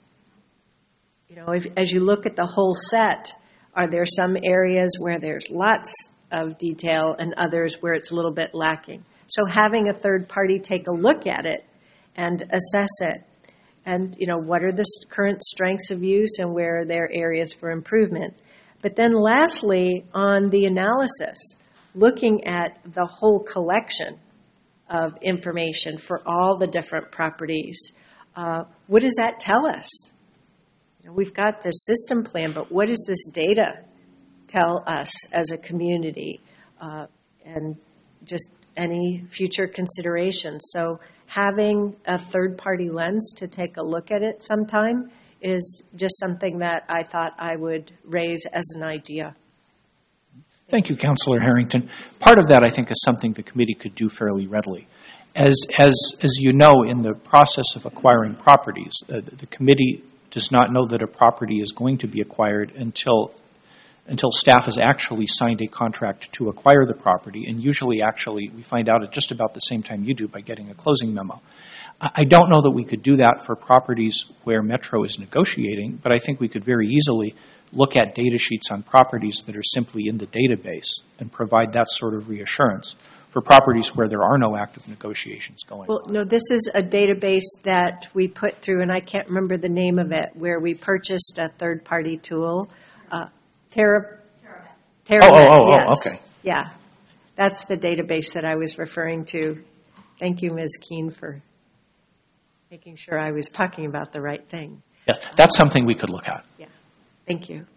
You know, if, as you look at the whole set, are there some areas where there's lots of detail and others where it's a little bit lacking? So having a third party take a look at it and assess it. And, you know, what are the current strengths of use and where are there areas for improvement? But then lastly, on the analysis, looking at the whole collection of information for all the different properties, uh, what does that tell us? You know, we've got this system plan, but what does this data tell us as a community? Uh, and just any future considerations. So having a third-party lens to take a look at it sometime is just something that I thought I would raise as an idea. Thank you, Councilor Harrington. Part of that, I think, is something the committee could do fairly readily. As, as, as you know, in the process of acquiring properties, uh, the, the committee does not know that a property is going to be acquired until until staff has actually signed a contract to acquire the property, and usually actually we find out at just about the same time you do by getting a closing memo. I don't know that we could do that for properties where Metro is negotiating, but I think we could very easily look at data sheets on properties that are simply in the database and provide that sort of reassurance for properties where there are no active negotiations going Well, on. no, this is a database that we put through, and I can't remember the name of it, where we purchased a third-party tool. Uh, Terra, TerraMet. Oh, oh, oh, yes. oh, okay. Yeah, that's the database that I was referring to. Thank you, Miz Keene, for making sure I was talking about the right thing. Yes, that's something we could look at. Yeah, thank you.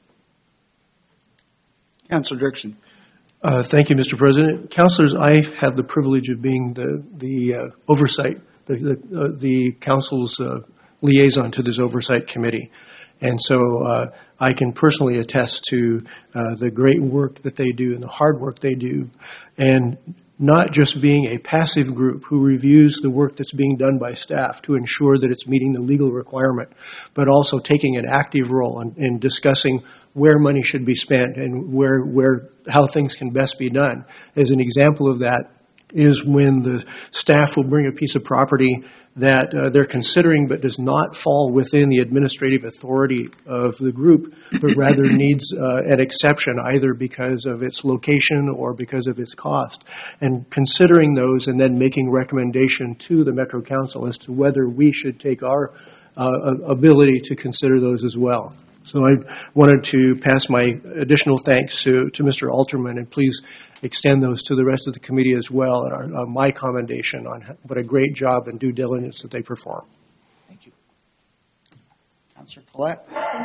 Councilor Dirksen. Uh, Thank you, Mister President. Councilors, I have the privilege of being the, the uh, oversight, the, the, uh, the council's uh, liaison to this oversight committee. And so uh, I can personally attest to uh, the great work that they do and the hard work they do, and not just being a passive group who reviews the work that's being done by staff to ensure that it's meeting the legal requirement, but also taking an active role in, in discussing where money should be spent and where, where, how things can best be done. As an example of that is when the staff will bring a piece of property that uh, they're considering but does not fall within the administrative authority of the group, but rather needs uh, an exception either because of its location or because of its cost. And considering those and then making recommendation to the Metro Council as to whether we should take our uh, ability to consider those as well. So I wanted to pass my additional thanks to, to Mister Alterman, and please extend those to the rest of the committee as well, and our, uh, my commendation on what a great job and due diligence that they perform. Thank you. Councilor Collette.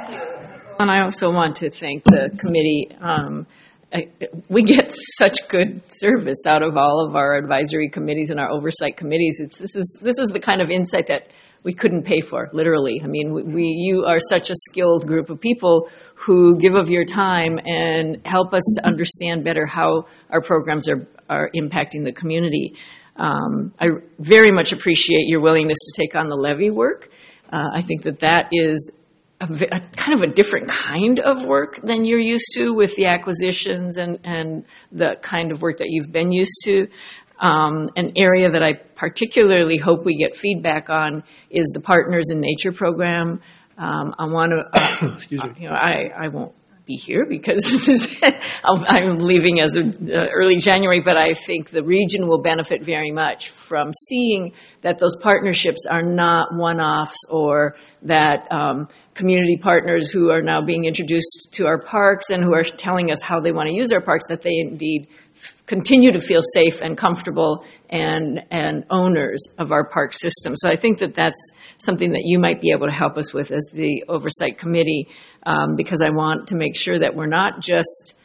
And I also want to thank the committee. Um, I, we get such good service out of all of our advisory committees and our oversight committees. It's, this is this is the kind of insight that we couldn't pay for, literally. I mean, we, we you are such a skilled group of people who give of your time and help us to understand better how our programs are, are impacting the community. Um, I very much appreciate your willingness to take on the levy work. Uh, I think that that is a, a kind of a different kind of work than you're used to with the acquisitions and, and the kind of work that you've been used to. Um, an area that I particularly hope we get feedback on is the Partners in Nature program. Um, I want to, uh, you know, I, I won't be here because I'm leaving as of uh, early January, but I think the region will benefit very much from seeing that those partnerships are not one-offs, or that um, community partners who are now being introduced to our parks and who are telling us how they want to use our parks, that they indeed continue to feel safe and comfortable and and owners of our park system. So I think that that's something that you might be able to help us with as the Oversight Committee, um, because I want to make sure that we're not just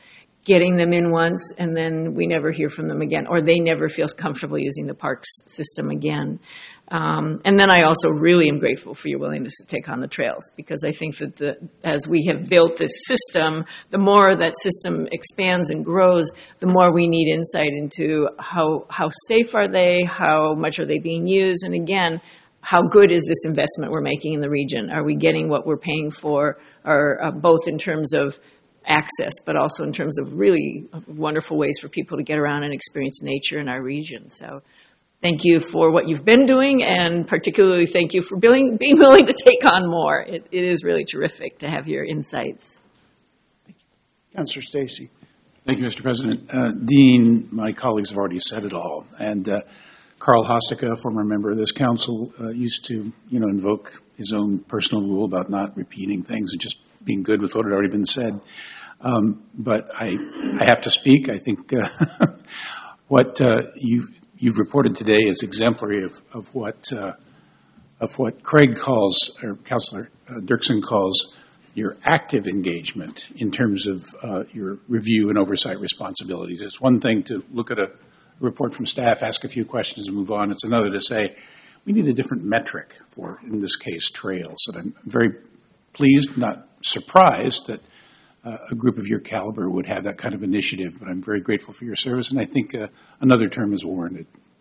getting them in once and then we never hear from them again, or they never feel comfortable using the parks system again. Um, and then I also really am grateful for your willingness to take on the trails, because I think that the, as we have built this system, the more that system expands and grows, the more we need insight into how, how safe are they, how much are they being used, and again, how good is this investment we're making in the region? Are we getting what we're paying for, or uh, both in terms of access, but also in terms of really wonderful ways for people to get around and experience nature in our region. So thank you for what you've been doing, and particularly thank you for being, being willing to take on more. It, it is really terrific to have your insights. Councilor Stacy. Thank you, Mister President. Uh, Dean, my colleagues have already said it all. And uh, Carl Hostica, former member of this council, uh, used to, you know, invoke his own personal rule about not repeating things and just being good with what had already been said. Um, but I, I have to speak. I think uh, what uh, you've, you've reported today is exemplary of, of what uh, of what Craig calls, or Councilor uh, Dirksen calls, your active engagement in terms of uh, your review and oversight responsibilities. It's one thing to look at a report from staff, ask a few questions, and move on. It's another to say, we need a different metric for, in this case, trails. And I'm very pleased, not surprised, that uh, a group of your caliber would have that kind of initiative, but I'm very grateful for your service, and I think uh, another term is warranted.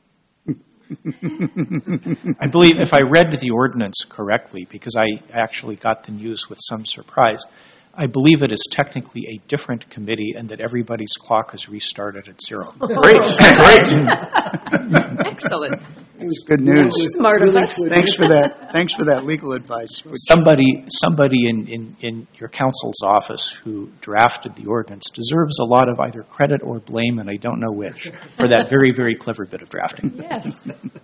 I believe if I read the ordinance correctly, because I actually got the news with some surprise, I believe it is technically a different committee and that everybody's clock is restarted at zero. Great, great. Excellent. It was good news. Smart of us. Thanks for that. Thanks for that legal advice. which- Somebody, somebody in, in, in your council's office who drafted the ordinance deserves a lot of either credit or blame, and I don't know which, for that very, very clever bit of drafting. Yes.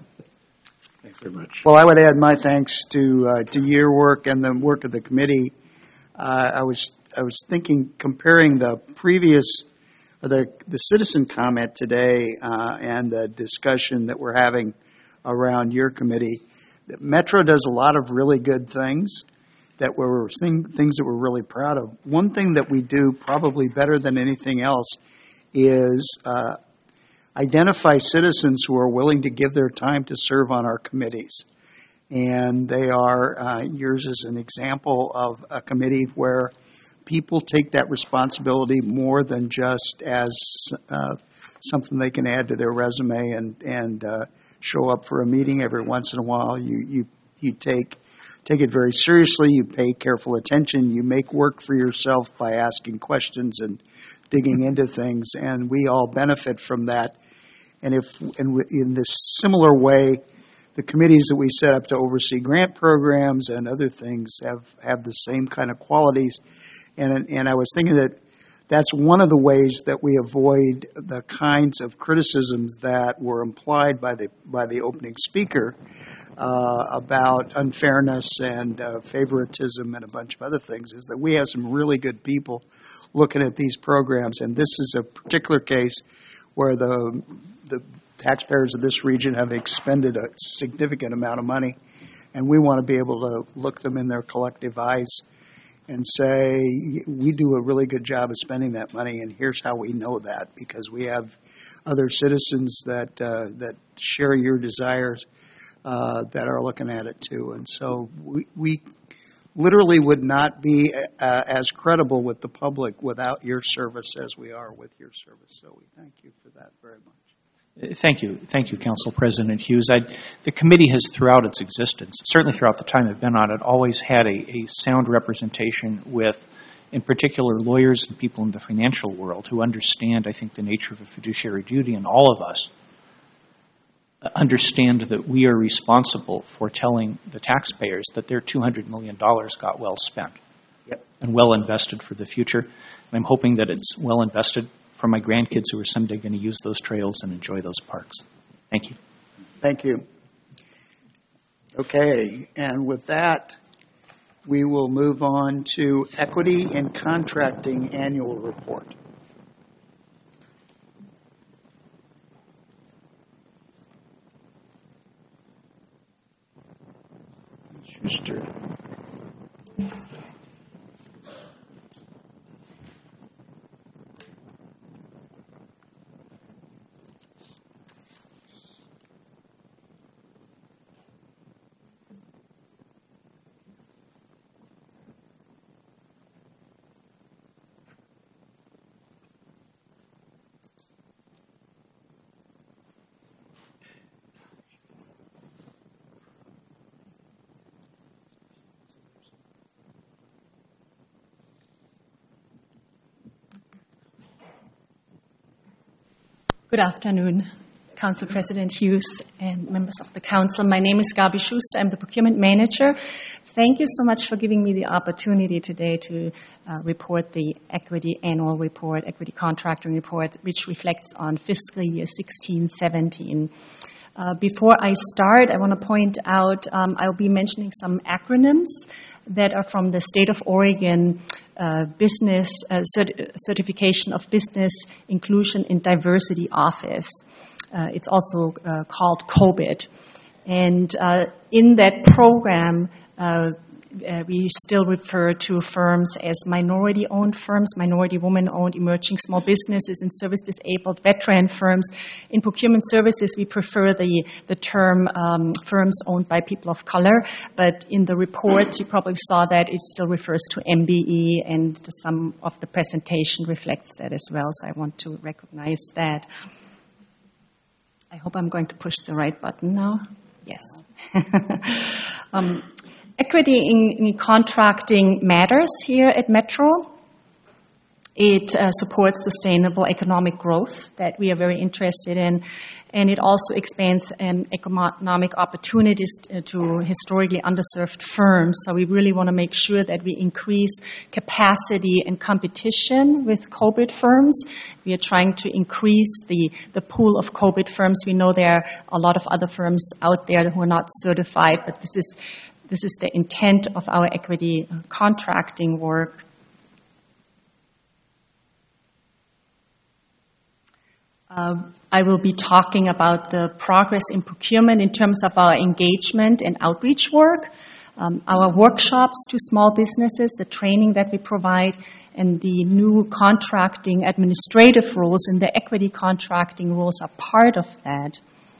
Thanks very much. Well, I would add my thanks to uh, to your work and the work of the committee. Uh, I was I was thinking, comparing the previous, or the the citizen comment today uh, and the discussion that we're having around your committee. That Metro does a lot of really good things that were things that we're really proud of. One thing that we do probably better than anything else is uh, identify citizens who are willing to give their time to serve on our committees. And they are, uh, yours is an example of a committee where people take that responsibility more than just as uh, something they can add to their resume and, and uh, show up for a meeting every once in a while. You, you, you take, take it very seriously. You pay careful attention. You make work for yourself by asking questions and digging into things. And we all benefit from that. And if in, in this similar way, the committees that we set up to oversee grant programs and other things have, have the same kind of qualities. And, and I was thinking that that's one of the ways that we avoid the kinds of criticisms that were implied by the by the opening speaker uh, about unfairness and uh, favoritism and a bunch of other things, is that we have some really good people looking at these programs. And this is a particular case where the the taxpayers of this region have expended a significant amount of money, and we want to be able to look them in their collective eyes and say, we do a really good job of spending that money, and here's how we know that, because we have other citizens that uh, that share your desires uh, that are looking at it too. And so we, we literally would not be uh, as credible with the public without your service as we are with your service. So we thank you for that very much. Thank you. Thank you, Council President Hughes. I, the committee has, throughout its existence, certainly throughout the time I've been on it, always had a, a sound representation with, in particular, lawyers and people in the financial world who understand, I think, the nature of a fiduciary duty, and all of us understand that we are responsible for telling the taxpayers that their two hundred million dollars got well spent. Yep. And well invested for the future. And I'm hoping that it's well invested for my grandkids who are someday going to use those trails and enjoy those parks. Thank you. Thank you. Okay, and with that, we will move on to Equity and Contracting Annual Report. Schuster. Good afternoon, Council President Hughes and members of the Council. My name is Gabi Schuster. I'm the Procurement Manager. Thank you so much for giving me the opportunity today to uh, report the Equity Annual Report, Equity Contracting Report, which reflects on fiscal year sixteen seventeen. Uh, before I start, I want to point out um, I'll be mentioning some acronyms that are from the State of Oregon uh, Business uh, Cert- Certification of Business Inclusion and Diversity Office. Uh, it's also uh, called COBIT. And uh, in that program, uh, uh, we still refer to firms as minority-owned firms, minority woman-owned emerging small businesses, and service-disabled veteran firms. In procurement services, we prefer the, the term um, firms owned by people of color, but in the report, you probably saw that it still refers to M B E, and some of the presentation reflects that as well, so I want to recognize that. I hope I'm going to push the right button now. Yes. um, equity in, in contracting matters here at Metro. It uh, supports sustainable economic growth that we are very interested in, and it also expands um, economic opportunities to historically underserved firms. So we really want to make sure that we increase capacity and competition with COBIT firms. We are trying to increase the, the pool of COBIT firms. We know there are a lot of other firms out there who are not certified, but this is, this is the intent of our equity contracting work. Uh, I will be talking about the progress in procurement in terms of our engagement and outreach work, um, our workshops to small businesses, the training that we provide, and the new contracting administrative rules and the equity contracting rules are part of that.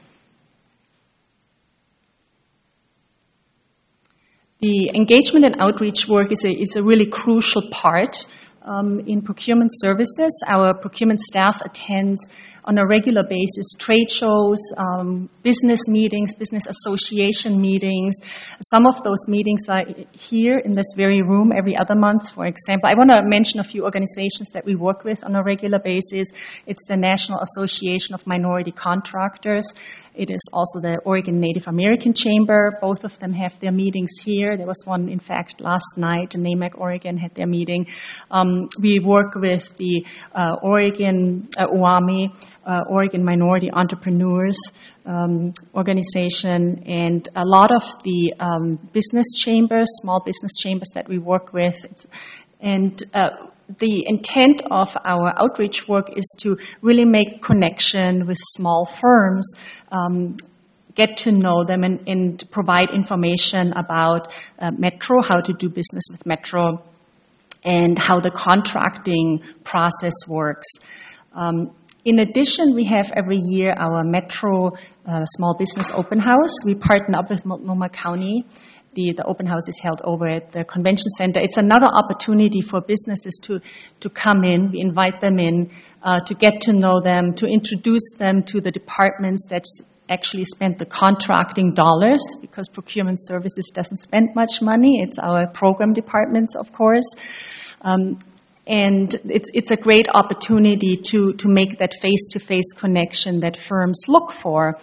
The engagement and outreach work is a, is a really crucial part Um, in procurement services. Our procurement staff attends on a regular basis trade shows, um, business meetings, business association meetings. Some of those meetings are here in this very room every other month, for example. I want to mention a few organizations that we work with on a regular basis. It's the National Association of Minority Contractors. It is also the Oregon Native American Chamber. Both of them have their meetings here. There was one, in fact, last night. NAMAC Oregon had their meeting. Um, we work with the uh, Oregon uh, O A M I, uh, Oregon Minority Entrepreneurs um, Organization, and a lot of the um, business chambers, small business chambers that we work with. It's, and uh, the intent of our outreach work is to really make connection with small firms, um, get to know them, and, and provide information about uh, Metro, how to do business with Metro, and how the contracting process works. Um, in addition, we have every year our Metro uh, Small Business Open House. We partner up with Multnomah County. The, the open house is held over at the convention center. It's another opportunity for businesses to, to come in. We invite them in uh, to get to know them, to introduce them to the departments that actually spend the contracting dollars, because procurement services doesn't spend much money. It's our program departments, of course. Um, and it's, it's a great opportunity to, to make that face-to-face connection that firms look for.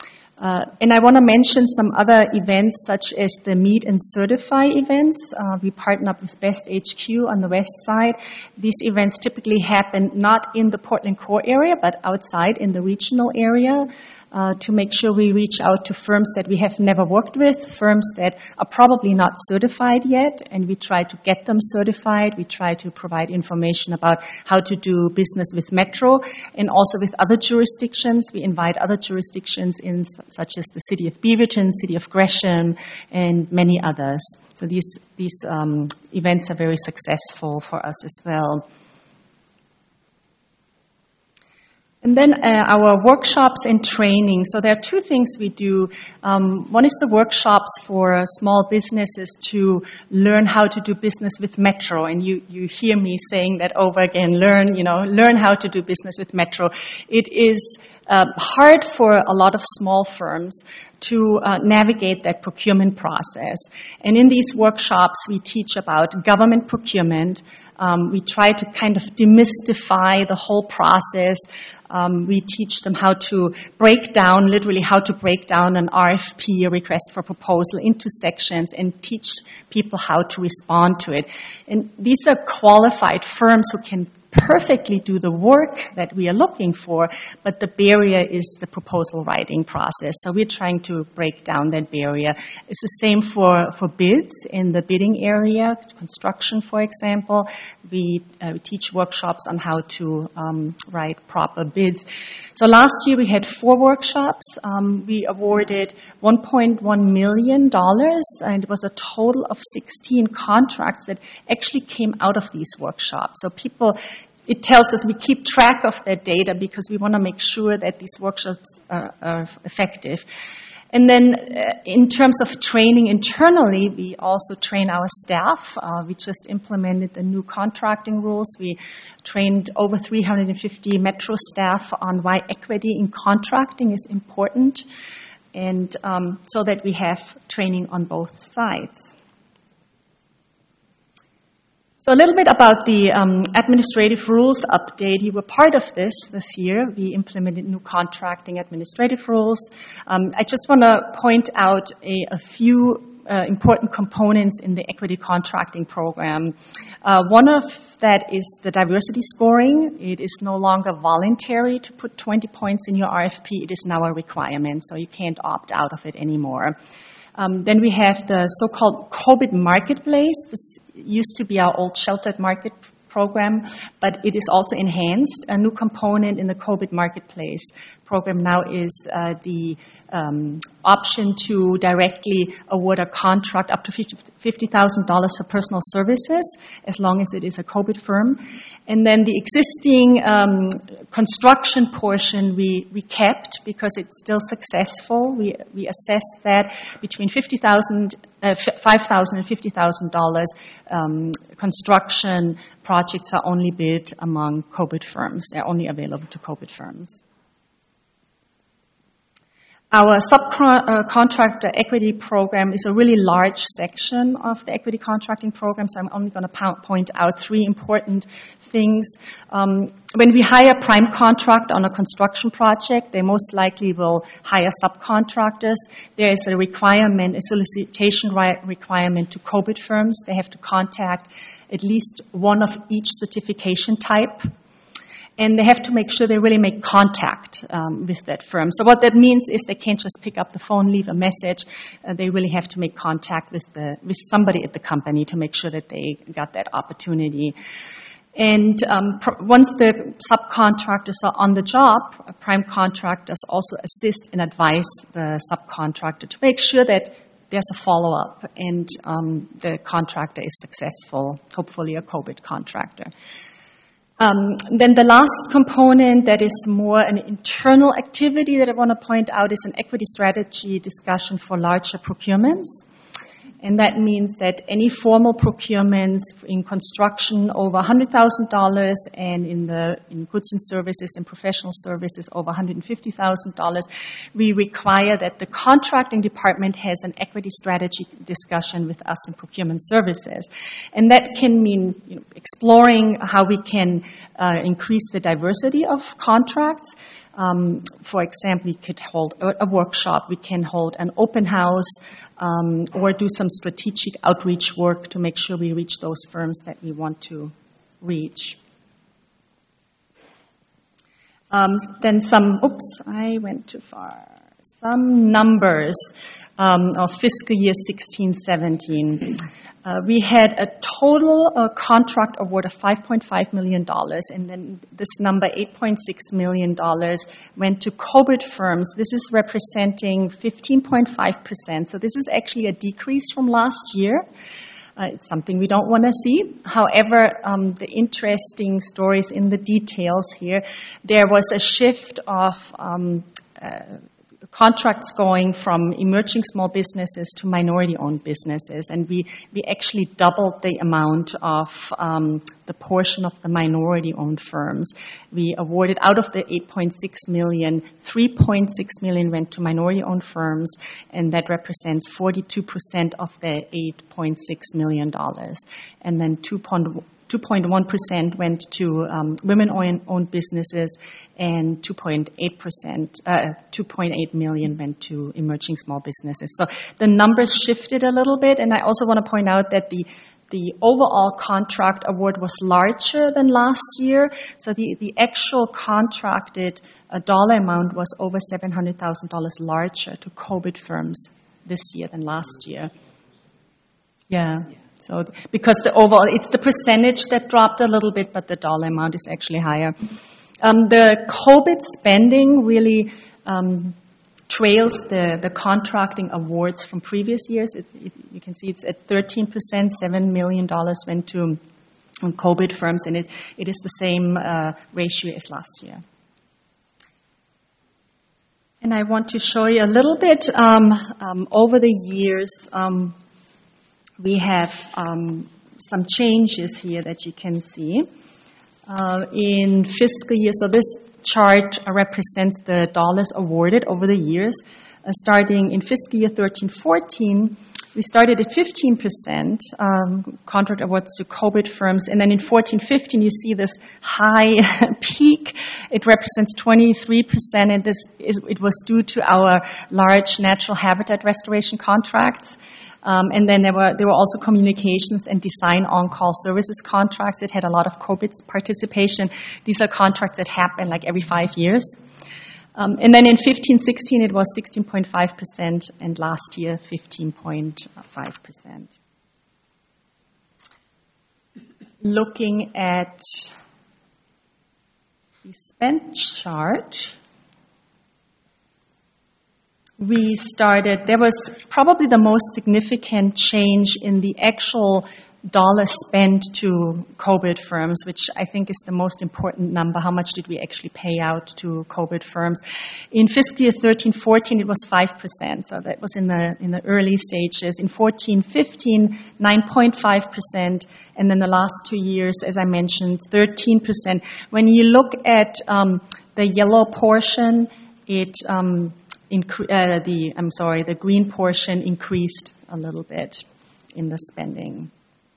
Uh, and I want to mention some other events, such as the Meet and Certify events. Uh, we partner up with Best H Q on the west side. These events typically happen not in the Portland core area, but outside in the regional area, uh, to make sure we reach out to firms that we have never worked with, firms that are probably not certified yet, and we try to get them certified. We try to provide information about how to do business with Metro and also with other jurisdictions. We invite other jurisdictions in, such as the City of Beaverton, City of Gresham, and many others. So these, these um, events are very successful for us as well. And then uh, our workshops and training. So there are two things we do. Um, one is the workshops for small businesses to learn how to do business with Metro. And you, you hear me saying that over again, learn, you know, learn how to do business with Metro. It is uh, hard for a lot of small firms to uh, navigate that procurement process. And in these workshops, we teach about government procurement. Um, we try to kind of demystify the whole process. Um, we teach them how to break down, literally how to break down an R F P, a request for proposal, into sections and teach people how to respond to it. And these are qualified firms who can perfectly do the work that we are looking for, but the barrier is the proposal writing process. So we're trying to break down that barrier. It's the same for, for bids in the bidding area, construction, for example. We, uh, we teach workshops on how to um, write proper bids. So last year we had four workshops. Um, we awarded one point one million dollars, and it was a total of sixteen contracts that actually came out of these workshops. So people, it tells us we keep track of that data because we want to make sure that these workshops are, are effective. And then uh, in terms of training internally, we also train our staff. Uh, we just implemented the new contracting rules. We trained over three hundred fifty Metro staff on why equity in contracting is important, and um, so that we have training on both sides. So a little bit about the um, administrative rules update. You were part of this this year. We implemented new contracting administrative rules. Um, I just want to point out a, a few uh, important components in the equity contracting program. Uh, one of that is the diversity scoring. It is no longer voluntary to put twenty points in your R F P. It is now a requirement, so you can't opt out of it anymore. Um, then we have the so-called COVID Marketplace. This used to be our old sheltered market program, but it is also enhanced. A new component in the COVID Marketplace program now is uh, the um, option to directly award a contract up to fifty thousand dollars for personal services, as long as it is a COVID firm. And then the existing um, construction portion we, we kept because it's still successful. We we assessed that between fifty thousand dollars, uh, five thousand dollars and fifty thousand dollars um, construction projects are only bid among COVID firms. They're only available to COVID firms. Our subcontractor equity program is a really large section of the equity contracting program, so I'm only going to point out three important things. Um, when we hire a prime contractor on a construction project, they most likely will hire subcontractors. There is a requirement, a solicitation requirement to COVID firms. They have to contact at least one of each certification type. And they have to make sure they really make contact um, with that firm. So what that means is they can't just pick up the phone, leave a message. Uh, they really have to make contact with the with somebody at the company to make sure that they got that opportunity. And um, pr- once the subcontractors are on the job, prime contractors also assist and advise the subcontractor to make sure that there's a follow-up and um, the contractor is successful, hopefully a COVID contractor. Um, then the last component that is more an internal activity that I want to point out is an equity strategy discussion for larger procurements. And that means that any formal procurements in construction over one hundred thousand dollars and in the in goods and services and professional services over one hundred fifty thousand dollars, we require that the contracting department has an equity strategy discussion with us in procurement services. And that can mean you know, exploring how we can uh, increase the diversity of contracts. Um, for example, we could hold a, a workshop, we can hold an open house, um, or do some strategic outreach work to make sure we reach those firms that we want to reach. Um, then some, oops, I went too far. Some numbers um, of fiscal year sixteen seventeen. Uh, we had a total uh, contract award of five point five million dollars, and then this number, eight point six million dollars, went to COVID firms. This is representing fifteen point five percent, so this is actually a decrease from last year. Uh, it's something we don't want to see. However, um, the interesting stories in the details here, there was a shift of um, uh, contracts going from emerging small businesses to minority-owned businesses, and we, we actually doubled the amount of um, the portion of the minority-owned firms. We awarded out of the eight point six million, three point six million went to minority-owned firms, and that represents forty-two percent of the eight point six million dollars. And then two point one percent went to um, women-owned businesses, and two point eight percent, uh, two point eight million went to emerging small businesses. So the numbers shifted a little bit, and I also want to point out that the the overall contract award was larger than last year. So the, the actual contracted uh, dollar amount was over seven hundred thousand dollars larger to COVID firms this year than last year. Yeah. So because the overall, it's the percentage that dropped a little bit, but the dollar amount is actually higher. Um, the COVID spending really um, trails the, the contracting awards from previous years. It, it, you can see it's at thirteen percent, seven million dollars went to um, COVID firms, and it, it is the same uh, ratio as last year. And I want to show you a little bit um, um, over the years. Um, we have um, some changes here that you can see. Uh, in fiscal year, so this chart uh, represents the dollars awarded over the years. Uh, starting in fiscal year thirteen fourteen, we started at fifteen percent um, contract awards to COVID firms, and then in fourteen fifteen, you see this high peak. It represents twenty-three percent, and this is, it was due to our large natural habitat restoration contracts. Um, and then there were there were also communications and design on-call services contracts that had a lot of COVID participation. These are contracts that happen like every five years. Um, and then in fifteen sixteen, it was sixteen point five percent, and last year, fifteen point five percent. Looking at the spend chart, we started, there was probably the most significant change in the actual dollar spent to COVID firms, which I think is the most important number. How much did we actually pay out to COVID firms? In fiscal year thirteen fourteen, it was five percent, so that was in the in the early stages. In fourteen fifteen, nine point five percent, and then the last two years, as I mentioned, thirteen percent. When you look at um, the yellow portion, it um, Incre- uh, the I'm sorry, the green portion increased a little bit in the spending.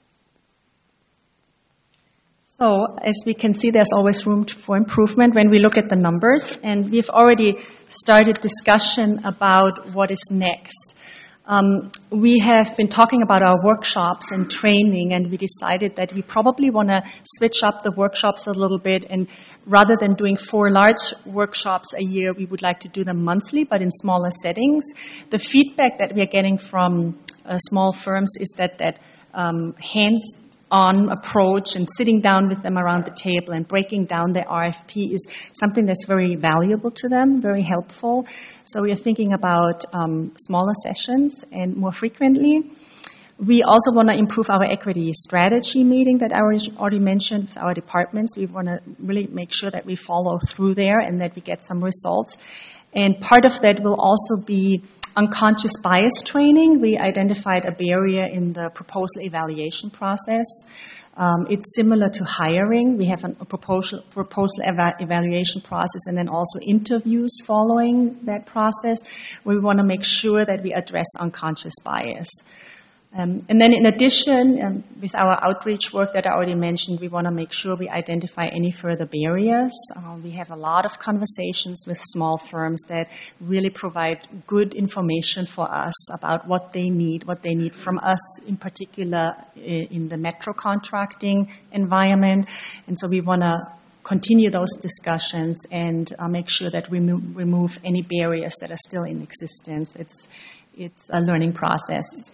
So as we can see, there's always room for improvement when we look at the numbers, and we've already started discussion about what is next. Um, we have been talking about our workshops and training, and we decided that we probably want to switch up the workshops a little bit, and rather than doing four large workshops a year, we would like to do them monthly, but in smaller settings. The feedback that we are getting from uh, small firms is that that um, hands on approach and sitting down with them around the table and breaking down their R F P is something that's very valuable to them, very helpful. So we are thinking about um, smaller sessions and more frequently. We also want to improve our equity strategy meeting that I already mentioned with our departments. We want to really make sure that we follow through there and that we get some results. And part of that will also be unconscious bias training. We identified a barrier in the proposal evaluation process. Um, it's similar to hiring. We have an, a proposal, proposal eva- evaluation process and then also interviews following that process. We want to make sure that we address unconscious bias. Um, and then in addition, um, with our outreach work that I already mentioned, we want to make sure we identify any further barriers. Uh, we have a lot of conversations with small firms that really provide good information for us about what they need, what they need from us, in particular in the metro contracting environment. And so we want to continue those discussions and uh, make sure that we mo- remove any barriers that are still in existence. It's, it's a learning process.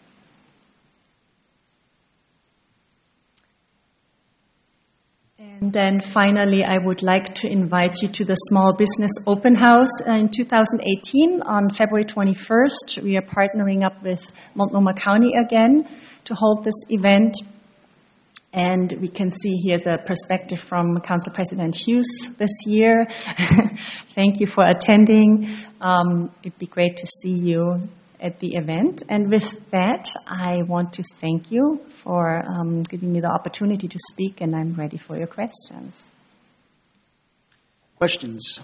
And then finally, I would like to invite you to the Small Business Open House in two thousand eighteen on February twenty-first. We are partnering up with Multnomah County again to hold this event. And we can see here the perspective from Council President Hughes this year. Thank you for attending. Um, it'd be great to see you at the event. And with that, I want to thank you for um, giving me the opportunity to speak, and I'm ready for your questions. Questions?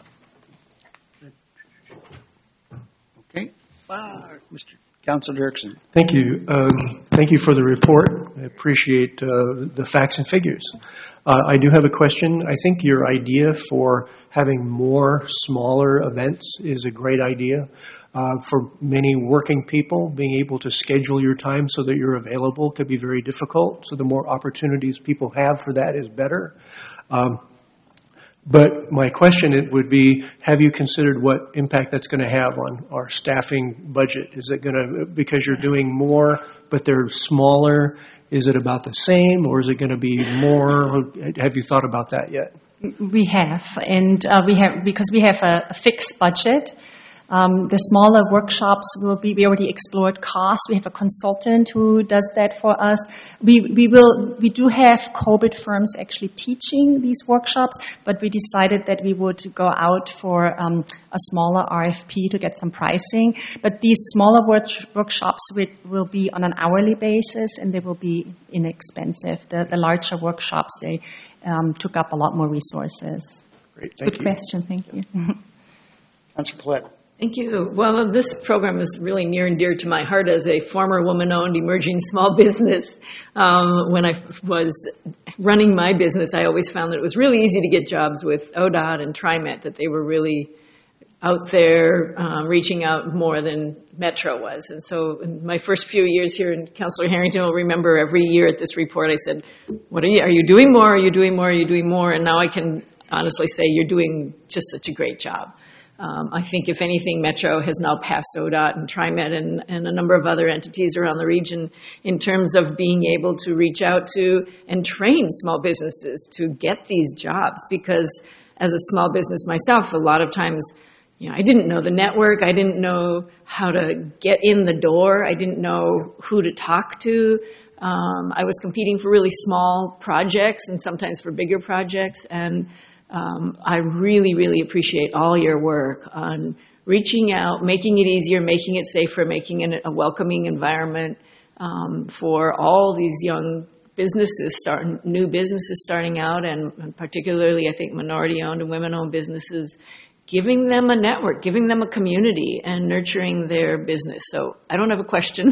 Okay. Ah, Mister Councilor Dirksen. Thank you. Um, Thank you for the report. I appreciate uh, the facts and figures. Uh, I do have a question. I think your idea for having more smaller events is a great idea. Uh, For many working people, being able to schedule your time so that you're available could be very difficult. So the more opportunities people have for that is better. Um, But my question it would be, have you considered what impact that's going to have on our staffing budget? Is it going to, because you're doing more, but they're smaller, is it about the same, or is it going to be more? Have you thought about that yet? We have, and uh, we have because we have a, a fixed budget. Um, the smaller workshops will be, we already explored costs. We have a consultant who does that for us. We, we will, we do have COVID firms actually teaching these workshops, but we decided that we would go out for um, a smaller R F P to get some pricing. But these smaller work, workshops will, will be on an hourly basis, and they will be inexpensive. The, the larger workshops, they um, took up a lot more resources. Great, thank Good you. question, thank you. Councilor Collette. Thank you. Well, this program is really near and dear to my heart as a former woman-owned emerging small business. Um, when I was running my business, I always found that it was really easy to get jobs with O D O T and TriMet, that they were really out there um, reaching out more than Metro was. And so in my first few years here, and Councilor Harrington will remember every year at this report, I said, "What are you, are you doing more? Are you doing more? Are you doing more?" And now I can honestly say you're doing just such a great job. Um, I think, if anything, Metro has now passed O D O T and TriMet and, and a number of other entities around the region in terms of being able to reach out to and train small businesses to get these jobs. Because as a small business myself, a lot of times, you know, I didn't know the network. I didn't know how to get in the door. I didn't know who to talk to. Um, I was competing for really small projects and sometimes for bigger projects. And Um, I really, really appreciate all your work on reaching out, making it easier, making it safer, making it a welcoming environment um, for all these young businesses, starting new businesses starting out, and, and particularly, I think, minority-owned and women-owned businesses, giving them a network, giving them a community, and nurturing their business. So I don't have a question,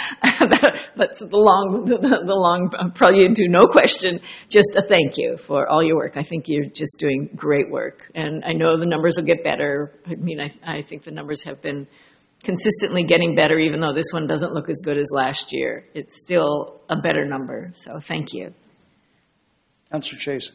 but the long, the, the long, probably do no question, just a thank you for all your work. I think you're just doing great work. And I know the numbers will get better. I mean, I, I think the numbers have been consistently getting better, even though this one doesn't look as good as last year. It's still a better number. So thank you. Councilor Chase.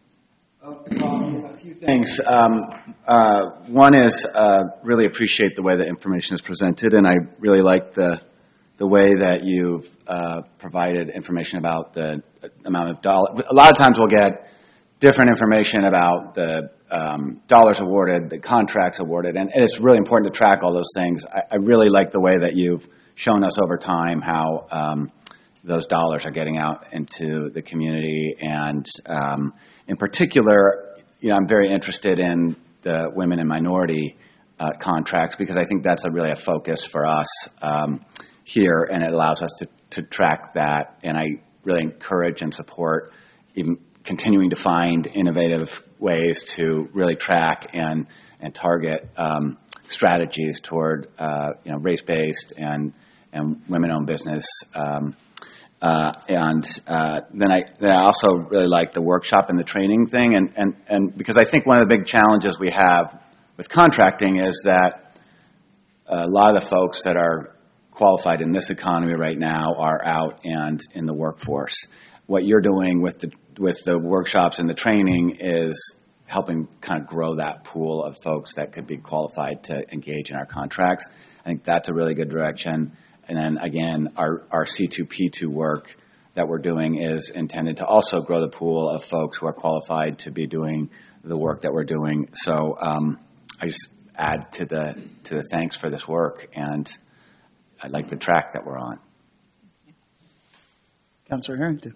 A few things. Um, uh, one is uh, really appreciate the way the information is presented, and I really like the the way that you've uh, provided information about the amount of dollars. A lot of times we'll get different information about the um, dollars awarded, the contracts awarded, and it's really important to track all those things. I, I really like the way that you've shown us over time how um, those dollars are getting out into the community, and um, in particular, you know, I'm very interested in the women and minority uh, contracts, because I think that's a really a focus for us um, here, and it allows us to, to track that. And I really encourage and support even continuing to find innovative ways to really track and and target um, strategies toward uh, you know race-based and and women-owned business. Um, Uh, and uh, then I then I also really like the workshop and the training thing, and, and, and because I think one of the big challenges we have with contracting is that a lot of the folks that are qualified in this economy right now are out and in the workforce. What you're doing with the with the workshops and the training is helping kind of grow that pool of folks that could be qualified to engage in our contracts. I think that's a really good direction. And then, again, our, our C two P two work that we're doing is intended to also grow the pool of folks who are qualified to be doing the work that we're doing. So um, I just add to the to the thanks for this work, and I like the track that we're on. Councilor Harrington.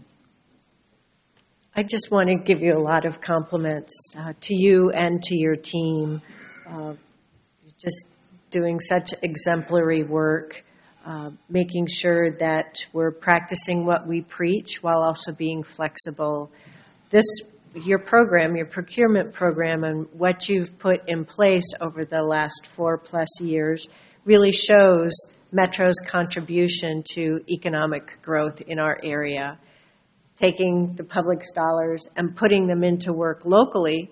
I just want to give you a lot of compliments uh, to you and to your team. Uh, just doing such exemplary work, uh, making sure that we're practicing what we preach while also being flexible. This, your program, your procurement program, and what you've put in place over the last four plus years really shows Metro's contribution to economic growth in our area, taking the public's dollars and putting them into work locally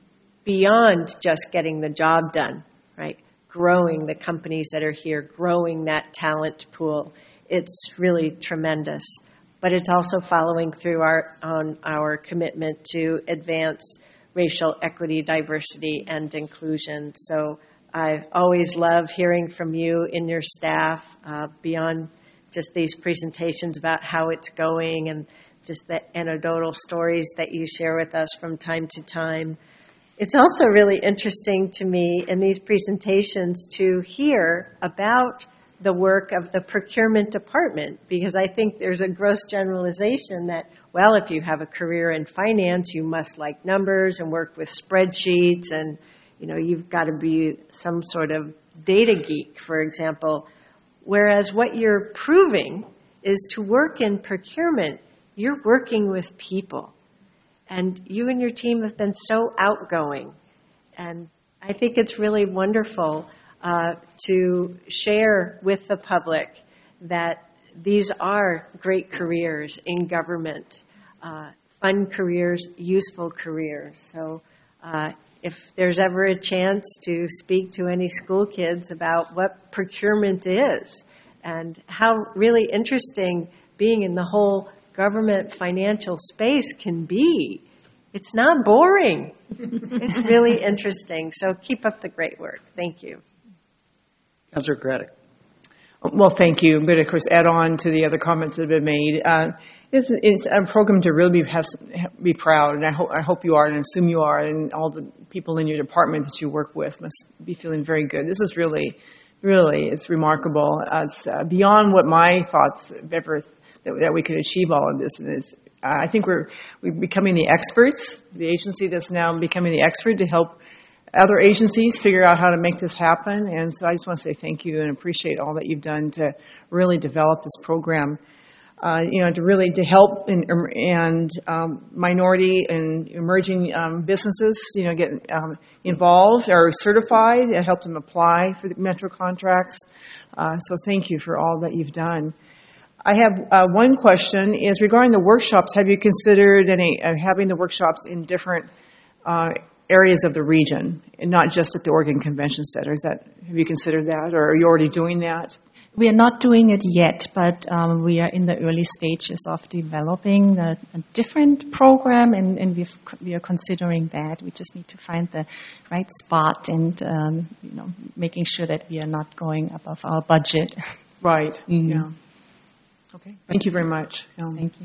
beyond just getting the job done, right? Growing the companies that are here, growing that talent pool. It's really tremendous. But it's also following through our, on our commitment to advance racial equity, diversity, and inclusion. So I always love hearing from you and your staff uh, beyond just these presentations about how it's going and just the anecdotal stories that you share with us from time to time. It's also really interesting to me in these presentations to hear about the work of the procurement department, because I think there's a gross generalization that, well, if you have a career in finance, you must like numbers and work with spreadsheets, and you know, you've got to be some sort of data geek, for example. Whereas what you're proving is to work in procurement, you're working with people. And you and your team have been so outgoing. And I think it's really wonderful uh, to share with the public that these are great careers in government, uh, fun careers, useful careers. So uh, if there's ever a chance to speak to any school kids about what procurement is and how really interesting being in the whole government financial space can be, it's not boring. It's really interesting. So keep up the great work. Thank you. Councilor Craddock. Well, thank you. I'm going to, of course, add on to the other comments that have been made. Uh, it's, it's a program to really be, have, be proud, and I, ho- I hope you are, and I assume you are, and all the people in your department that you work with must be feeling very good. This is really, really, it's remarkable. Uh, it's uh, beyond what my thoughts ever that, that we could achieve all of this. And it's, I think we're, we're becoming the experts, the agency that's now becoming the expert to help other agencies figure out how to make this happen. And so I just want to say thank you and appreciate all that you've done to really develop this program, uh, you know, to really to help in, and um, minority and emerging um, businesses, you know, get um, involved or certified and help them apply for the Metro contracts. Uh, so thank you for all that you've done. I have uh, one question is regarding the workshops. Have you considered any uh, having the workshops in different uh, areas of the region and not just at the Oregon Convention Center? Is that, have you considered that, or are you already doing that? We are not doing it yet, but um, we are in the early stages of developing a, a different program, and, and we've, we are considering that. We just need to find the right spot and um, you know, making sure that we are not going above our budget. Right. Mm-hmm. Yeah. Okay. Thank you very much. Um, Thank you.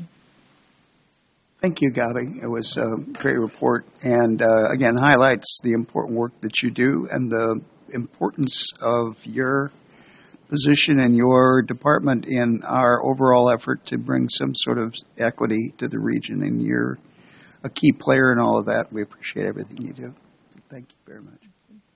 Thank you, Gabi. It was a great report, and uh, again, highlights the important work that you do and the importance of your position and your department in our overall effort to bring some sort of equity to the region, and you're a key player in all of that. We appreciate everything you do. Thank you very much.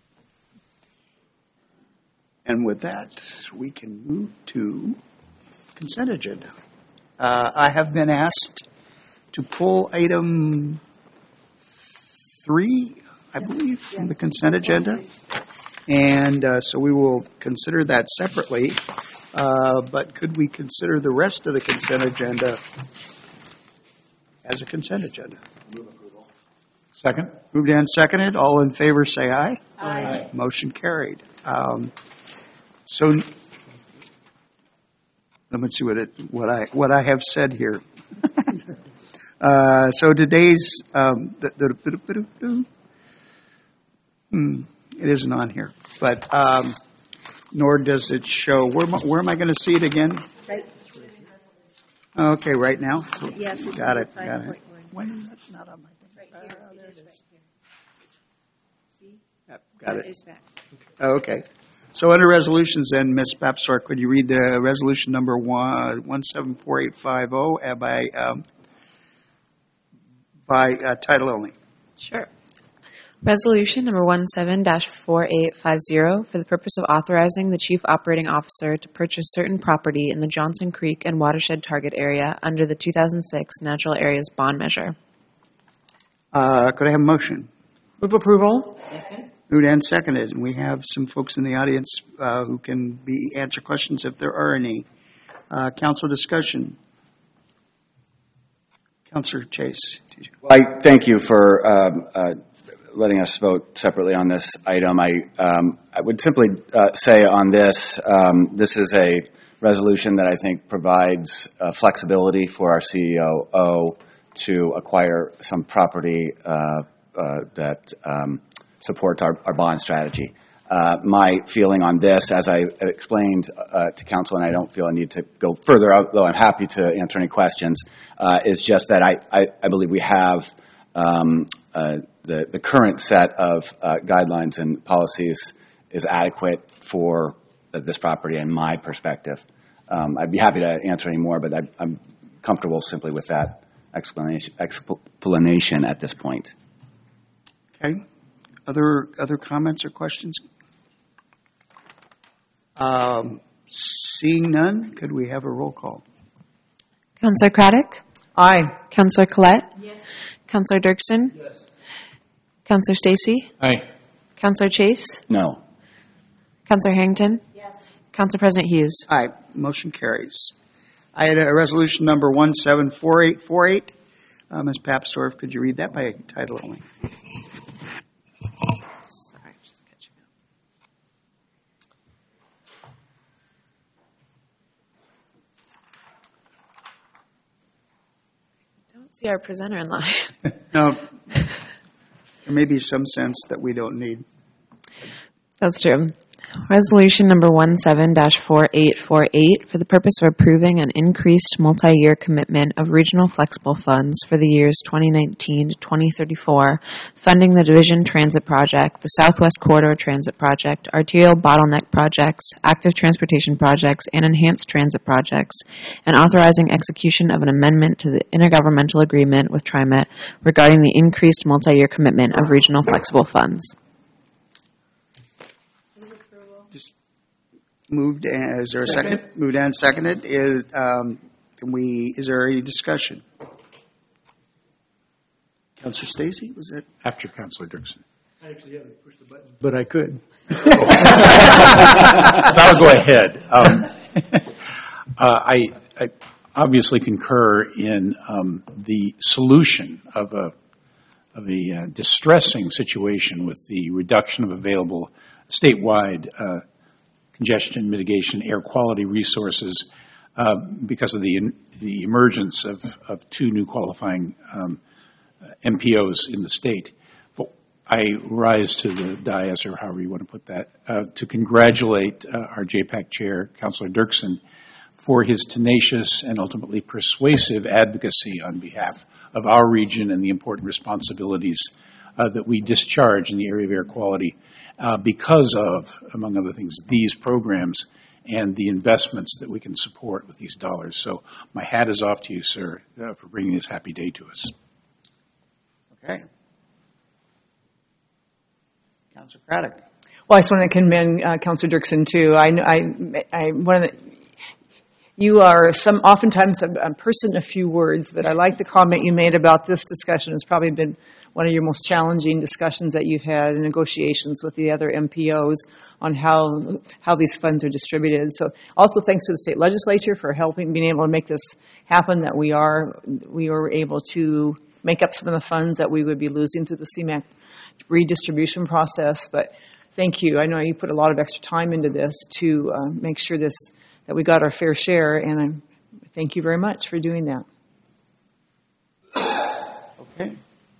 And with that, we can move to consent agenda. Uh, I have been asked to pull item three, I believe, from the consent agenda. And uh, so we will consider that separately. Uh, but could we consider the rest of the consent agenda as a consent agenda? Second. Moved and seconded. All in favor, say aye. Aye. Aye. Motion carried. Um, so let me see what it, what I what I have said here. uh, so today's um, the, the, the, the, hmm, it isn't on here, but um, nor does it show. Where am I, where am I going to see it again? Right. Okay, right now. So, Yes, it's got it. five Got it. point one. Why is that not on my thing? Right here. Oh, there It is it right is. here. See? Yep, got That it. is back. Oh, okay. So under resolutions then, Miz Papsar, could you read the resolution number one, one seven four eight five zero uh, by, um, by uh, title only? Sure. Resolution number seventeen dash forty-eight fifty for the purpose of authorizing the Chief Operating Officer to purchase certain property in the Johnson Creek and Watershed Target Area under the two thousand six Natural Areas Bond Measure. Uh, Could I have a motion? Move approval. Moved and seconded, and we have some folks in the audience uh, who can be answer questions if there are any. Uh, Council discussion. Councilor Chase. Well, I thank you for um, uh, letting us vote separately on this item. I, um, I would simply uh, say on this, um, this is a resolution that I think provides uh, flexibility for our C E O to acquire some property uh, uh, that um, supports our, our bond strategy. Uh, my feeling on this, as I explained uh, to council, and I don't feel I need to go further, although I'm happy to answer any questions, uh, is just that I, I, I believe we have um, uh, the, the current set of uh, guidelines and policies is adequate for uh, this property in my perspective. Um, I'd be happy to answer any more, but I, I'm comfortable simply with that explanation, explanation at this point. Okay. Other other comments or questions? Um, seeing none, could we have a roll call? Councillor Craddock? Aye. Councillor Collette? Yes. Councillor Dirksen? Yes. Councillor Stacey? Aye. Councillor Chase? No. Councillor Harrington? Yes. Council President Hughes? Aye. Motion carries. I had a resolution number one seven four eight four eight. Uh, Miz Papsdorf, could you read that by title only? Sorry, just catching up. Don't see our presenter in line. No. There may be some sense that we don't need. That's true. Resolution number seventeen dash forty-eight forty-eight for the purpose of approving an increased multi-year commitment of regional flexible funds for the years twenty nineteen to twenty thirty-four, funding the Division Transit Project, the Southwest Corridor Transit Project, arterial bottleneck projects, active transportation projects, and enhanced transit projects, and authorizing execution of an amendment to the intergovernmental agreement with TriMet regarding the increased multi-year commitment of regional flexible funds. Moved, and is there a second? Second. Moved and seconded. Is, um, can we, is there any discussion? Councilor Stacey, was that? After Councilor Dirksen. I actually haven't pushed the button, but I could. I'll go ahead. Um, uh, I, I obviously concur in um, the solution of a of a uh, distressing situation with the reduction of available statewide uh, congestion mitigation air quality resources uh, because of the the emergence of, of two new qualifying um, M P Os in the state. But I rise to the dais, or however you want to put that, uh, to congratulate uh, our J PAC chair, Councilor Dirksen, for his tenacious and ultimately persuasive advocacy on behalf of our region and the important responsibilities uh, that we discharge in the area of air quality uh, because of, among other things, these programs and the investments that we can support with these dollars. So my hat is off to you, sir, uh, for bringing this happy day to us. Okay. Councilor Craddock. Well, I just want to commend uh, Councilor Dirksen too. I, I, I, one of the, you are some oftentimes a, a person of few words, but I like the comment you made about this discussion. It's probably been one of your most challenging discussions that you've had in negotiations with the other M P Os on how how these funds are distributed. So also thanks to the state legislature for helping, being able to make this happen, that we are we were able to make up some of the funds that we would be losing through the C M A C redistribution process. But thank you. I know you put a lot of extra time into this to uh, make sure this that we got our fair share, and I thank you very much for doing that. Okay.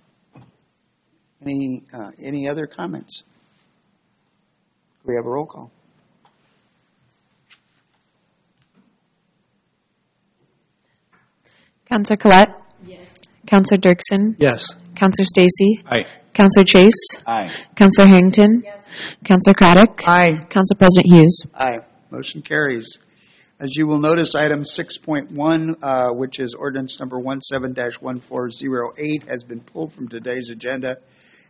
Any uh, any other comments? We have a roll call. Councillor Collette? Yes. Councillor Dirksen? Yes. Councillor Stacey? Aye. Councillor Chase? Aye. Councillor Harrington? Yes. Councillor Craddock? Aye. Council President Hughes? Aye. Motion carries. As you will notice, item six point one, uh, which is ordinance number seventeen dash fourteen oh eight, has been pulled from today's agenda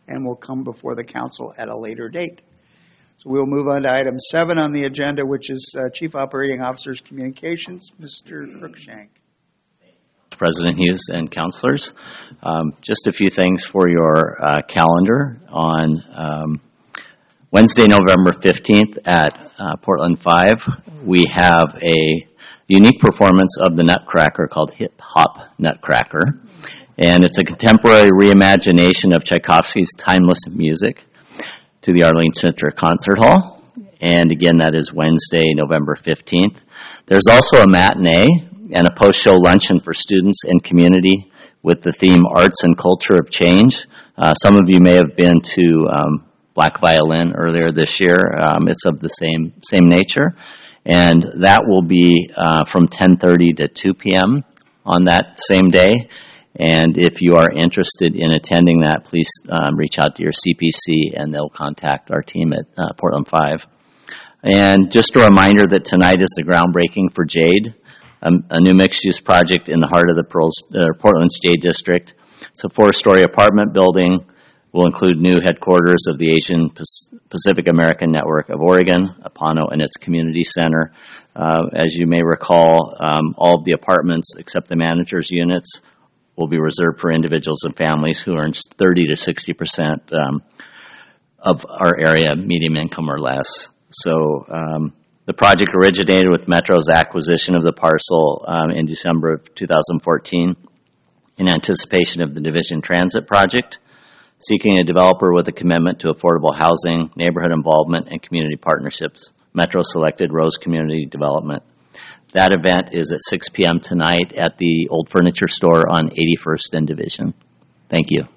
and will come before the council at a later date. So we'll move on to item seven on the agenda, which is uh, Chief Operating Officer's Communications, Mister Cruikshank. President Hughes and councilors. Um, just a few things for your uh, calendar. On um, Wednesday, November fifteenth at uh, Portland five, we have a unique performance of the Nutcracker called Hip Hop Nutcracker. And it's a contemporary reimagination of Tchaikovsky's timeless music to the Arlene Center Concert Hall. And again, that is Wednesday, November fifteenth. There's also a matinee and a post-show luncheon for students and community with the theme Arts and Culture of Change. Uh, some of you may have been to um, Black Violin earlier this year. Um, it's of the same same nature. And that will be uh, from ten thirty to two p.m. on that same day. And if you are interested in attending that, please um, reach out to your C P C and they'll contact our team at uh, Portland five. And just a reminder that tonight is the groundbreaking for Jade, Um, a new mixed-use project in the heart of the Pearls, uh, Portland's Jade District. It's a four-story apartment building. Will include new headquarters of the Asian Pacific American Network of Oregon, APANO, and its community center. Uh, as you may recall, um, all of the apartments except the manager's units will be reserved for individuals and families who earn thirty to sixty percent um, of our area medium income or less. So um, the project originated with Metro's acquisition of the parcel um, in December of two thousand fourteen in anticipation of the Division Transit project, seeking a developer with a commitment to affordable housing, neighborhood involvement, and community partnerships. Metro selected Rose Community Development. That event is at six p.m. tonight at the Old Furniture Store on eighty-first and Division. Thank you.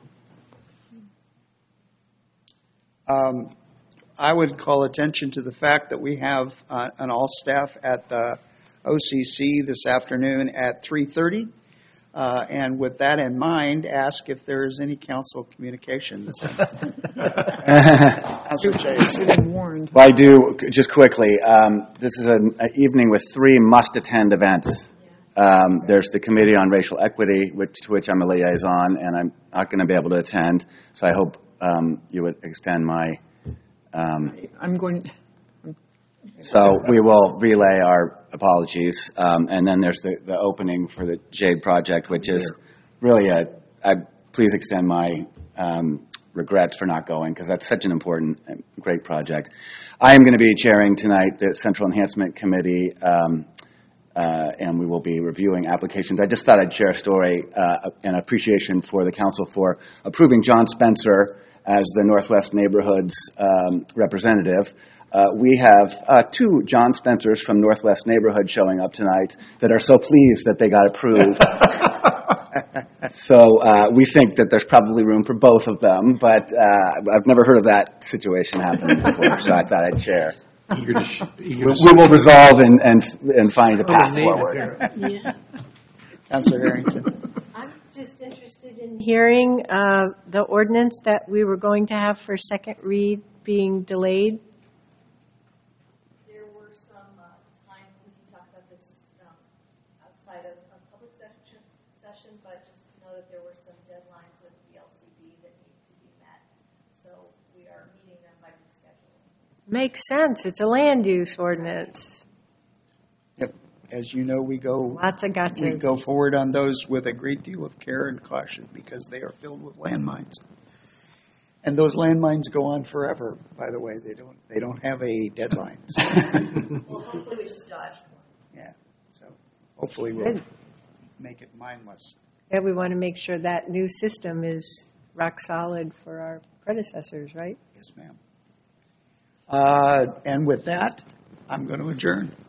Um, I would call attention to the fact that we have uh, an all-staff at the O C C this afternoon at three thirty. Uh, and with that in mind, ask if there is any council communication this afternoon. Councilor Chase. Warned. Well, I do, just quickly, um, this is an, an evening with three must-attend events. Um, there's the Committee on Racial Equity, which, to which I'm a liaison, and I'm not going to be able to attend, so I hope um, you would extend my... Um, I'm going to... So we will relay our apologies, um, and then there's the, the opening for the Jade Project, which is really a, I, please extend my um, regrets for not going, because that's such an important and great project. I am going to be chairing tonight the Central Enhancement Committee, um, uh, and we will be reviewing applications. I just thought I'd share a story uh, and appreciation for the council for approving John Spencer as the Northwest Neighborhoods um, representative. Uh, we have uh, two John Spencers from Northwest Neighborhood showing up tonight that are so pleased that they got approved. So uh, we think that there's probably room for both of them, but uh, I've never heard of that situation happening before, so I thought I'd share. Eager to sh- eager We, to we will resolve and, and, and find a path forward. Yeah. Councilor Harrington. I'm just interested in hearing uh, the ordinance that we were going to have for second read being delayed. There were some uh, time, we can talk about this um, outside of a public session, session, but just to know that there were some deadlines with the L C D that need to be met. So we are meeting them by rescheduling. Makes sense. It's a land use ordinance. Yep. As you know, we go Lots of gotchas. we go forward on those with a great deal of care and caution because they are filled with landmines. And those landmines go on forever, by the way. They don't they don't have a deadline. So. Well, hopefully we just dodged one. Yeah. So hopefully we'll Good. make it mindless. Yeah, we want to make sure that new system is rock solid for our predecessors, right? Yes, ma'am. Uh, and with that, I'm going to adjourn.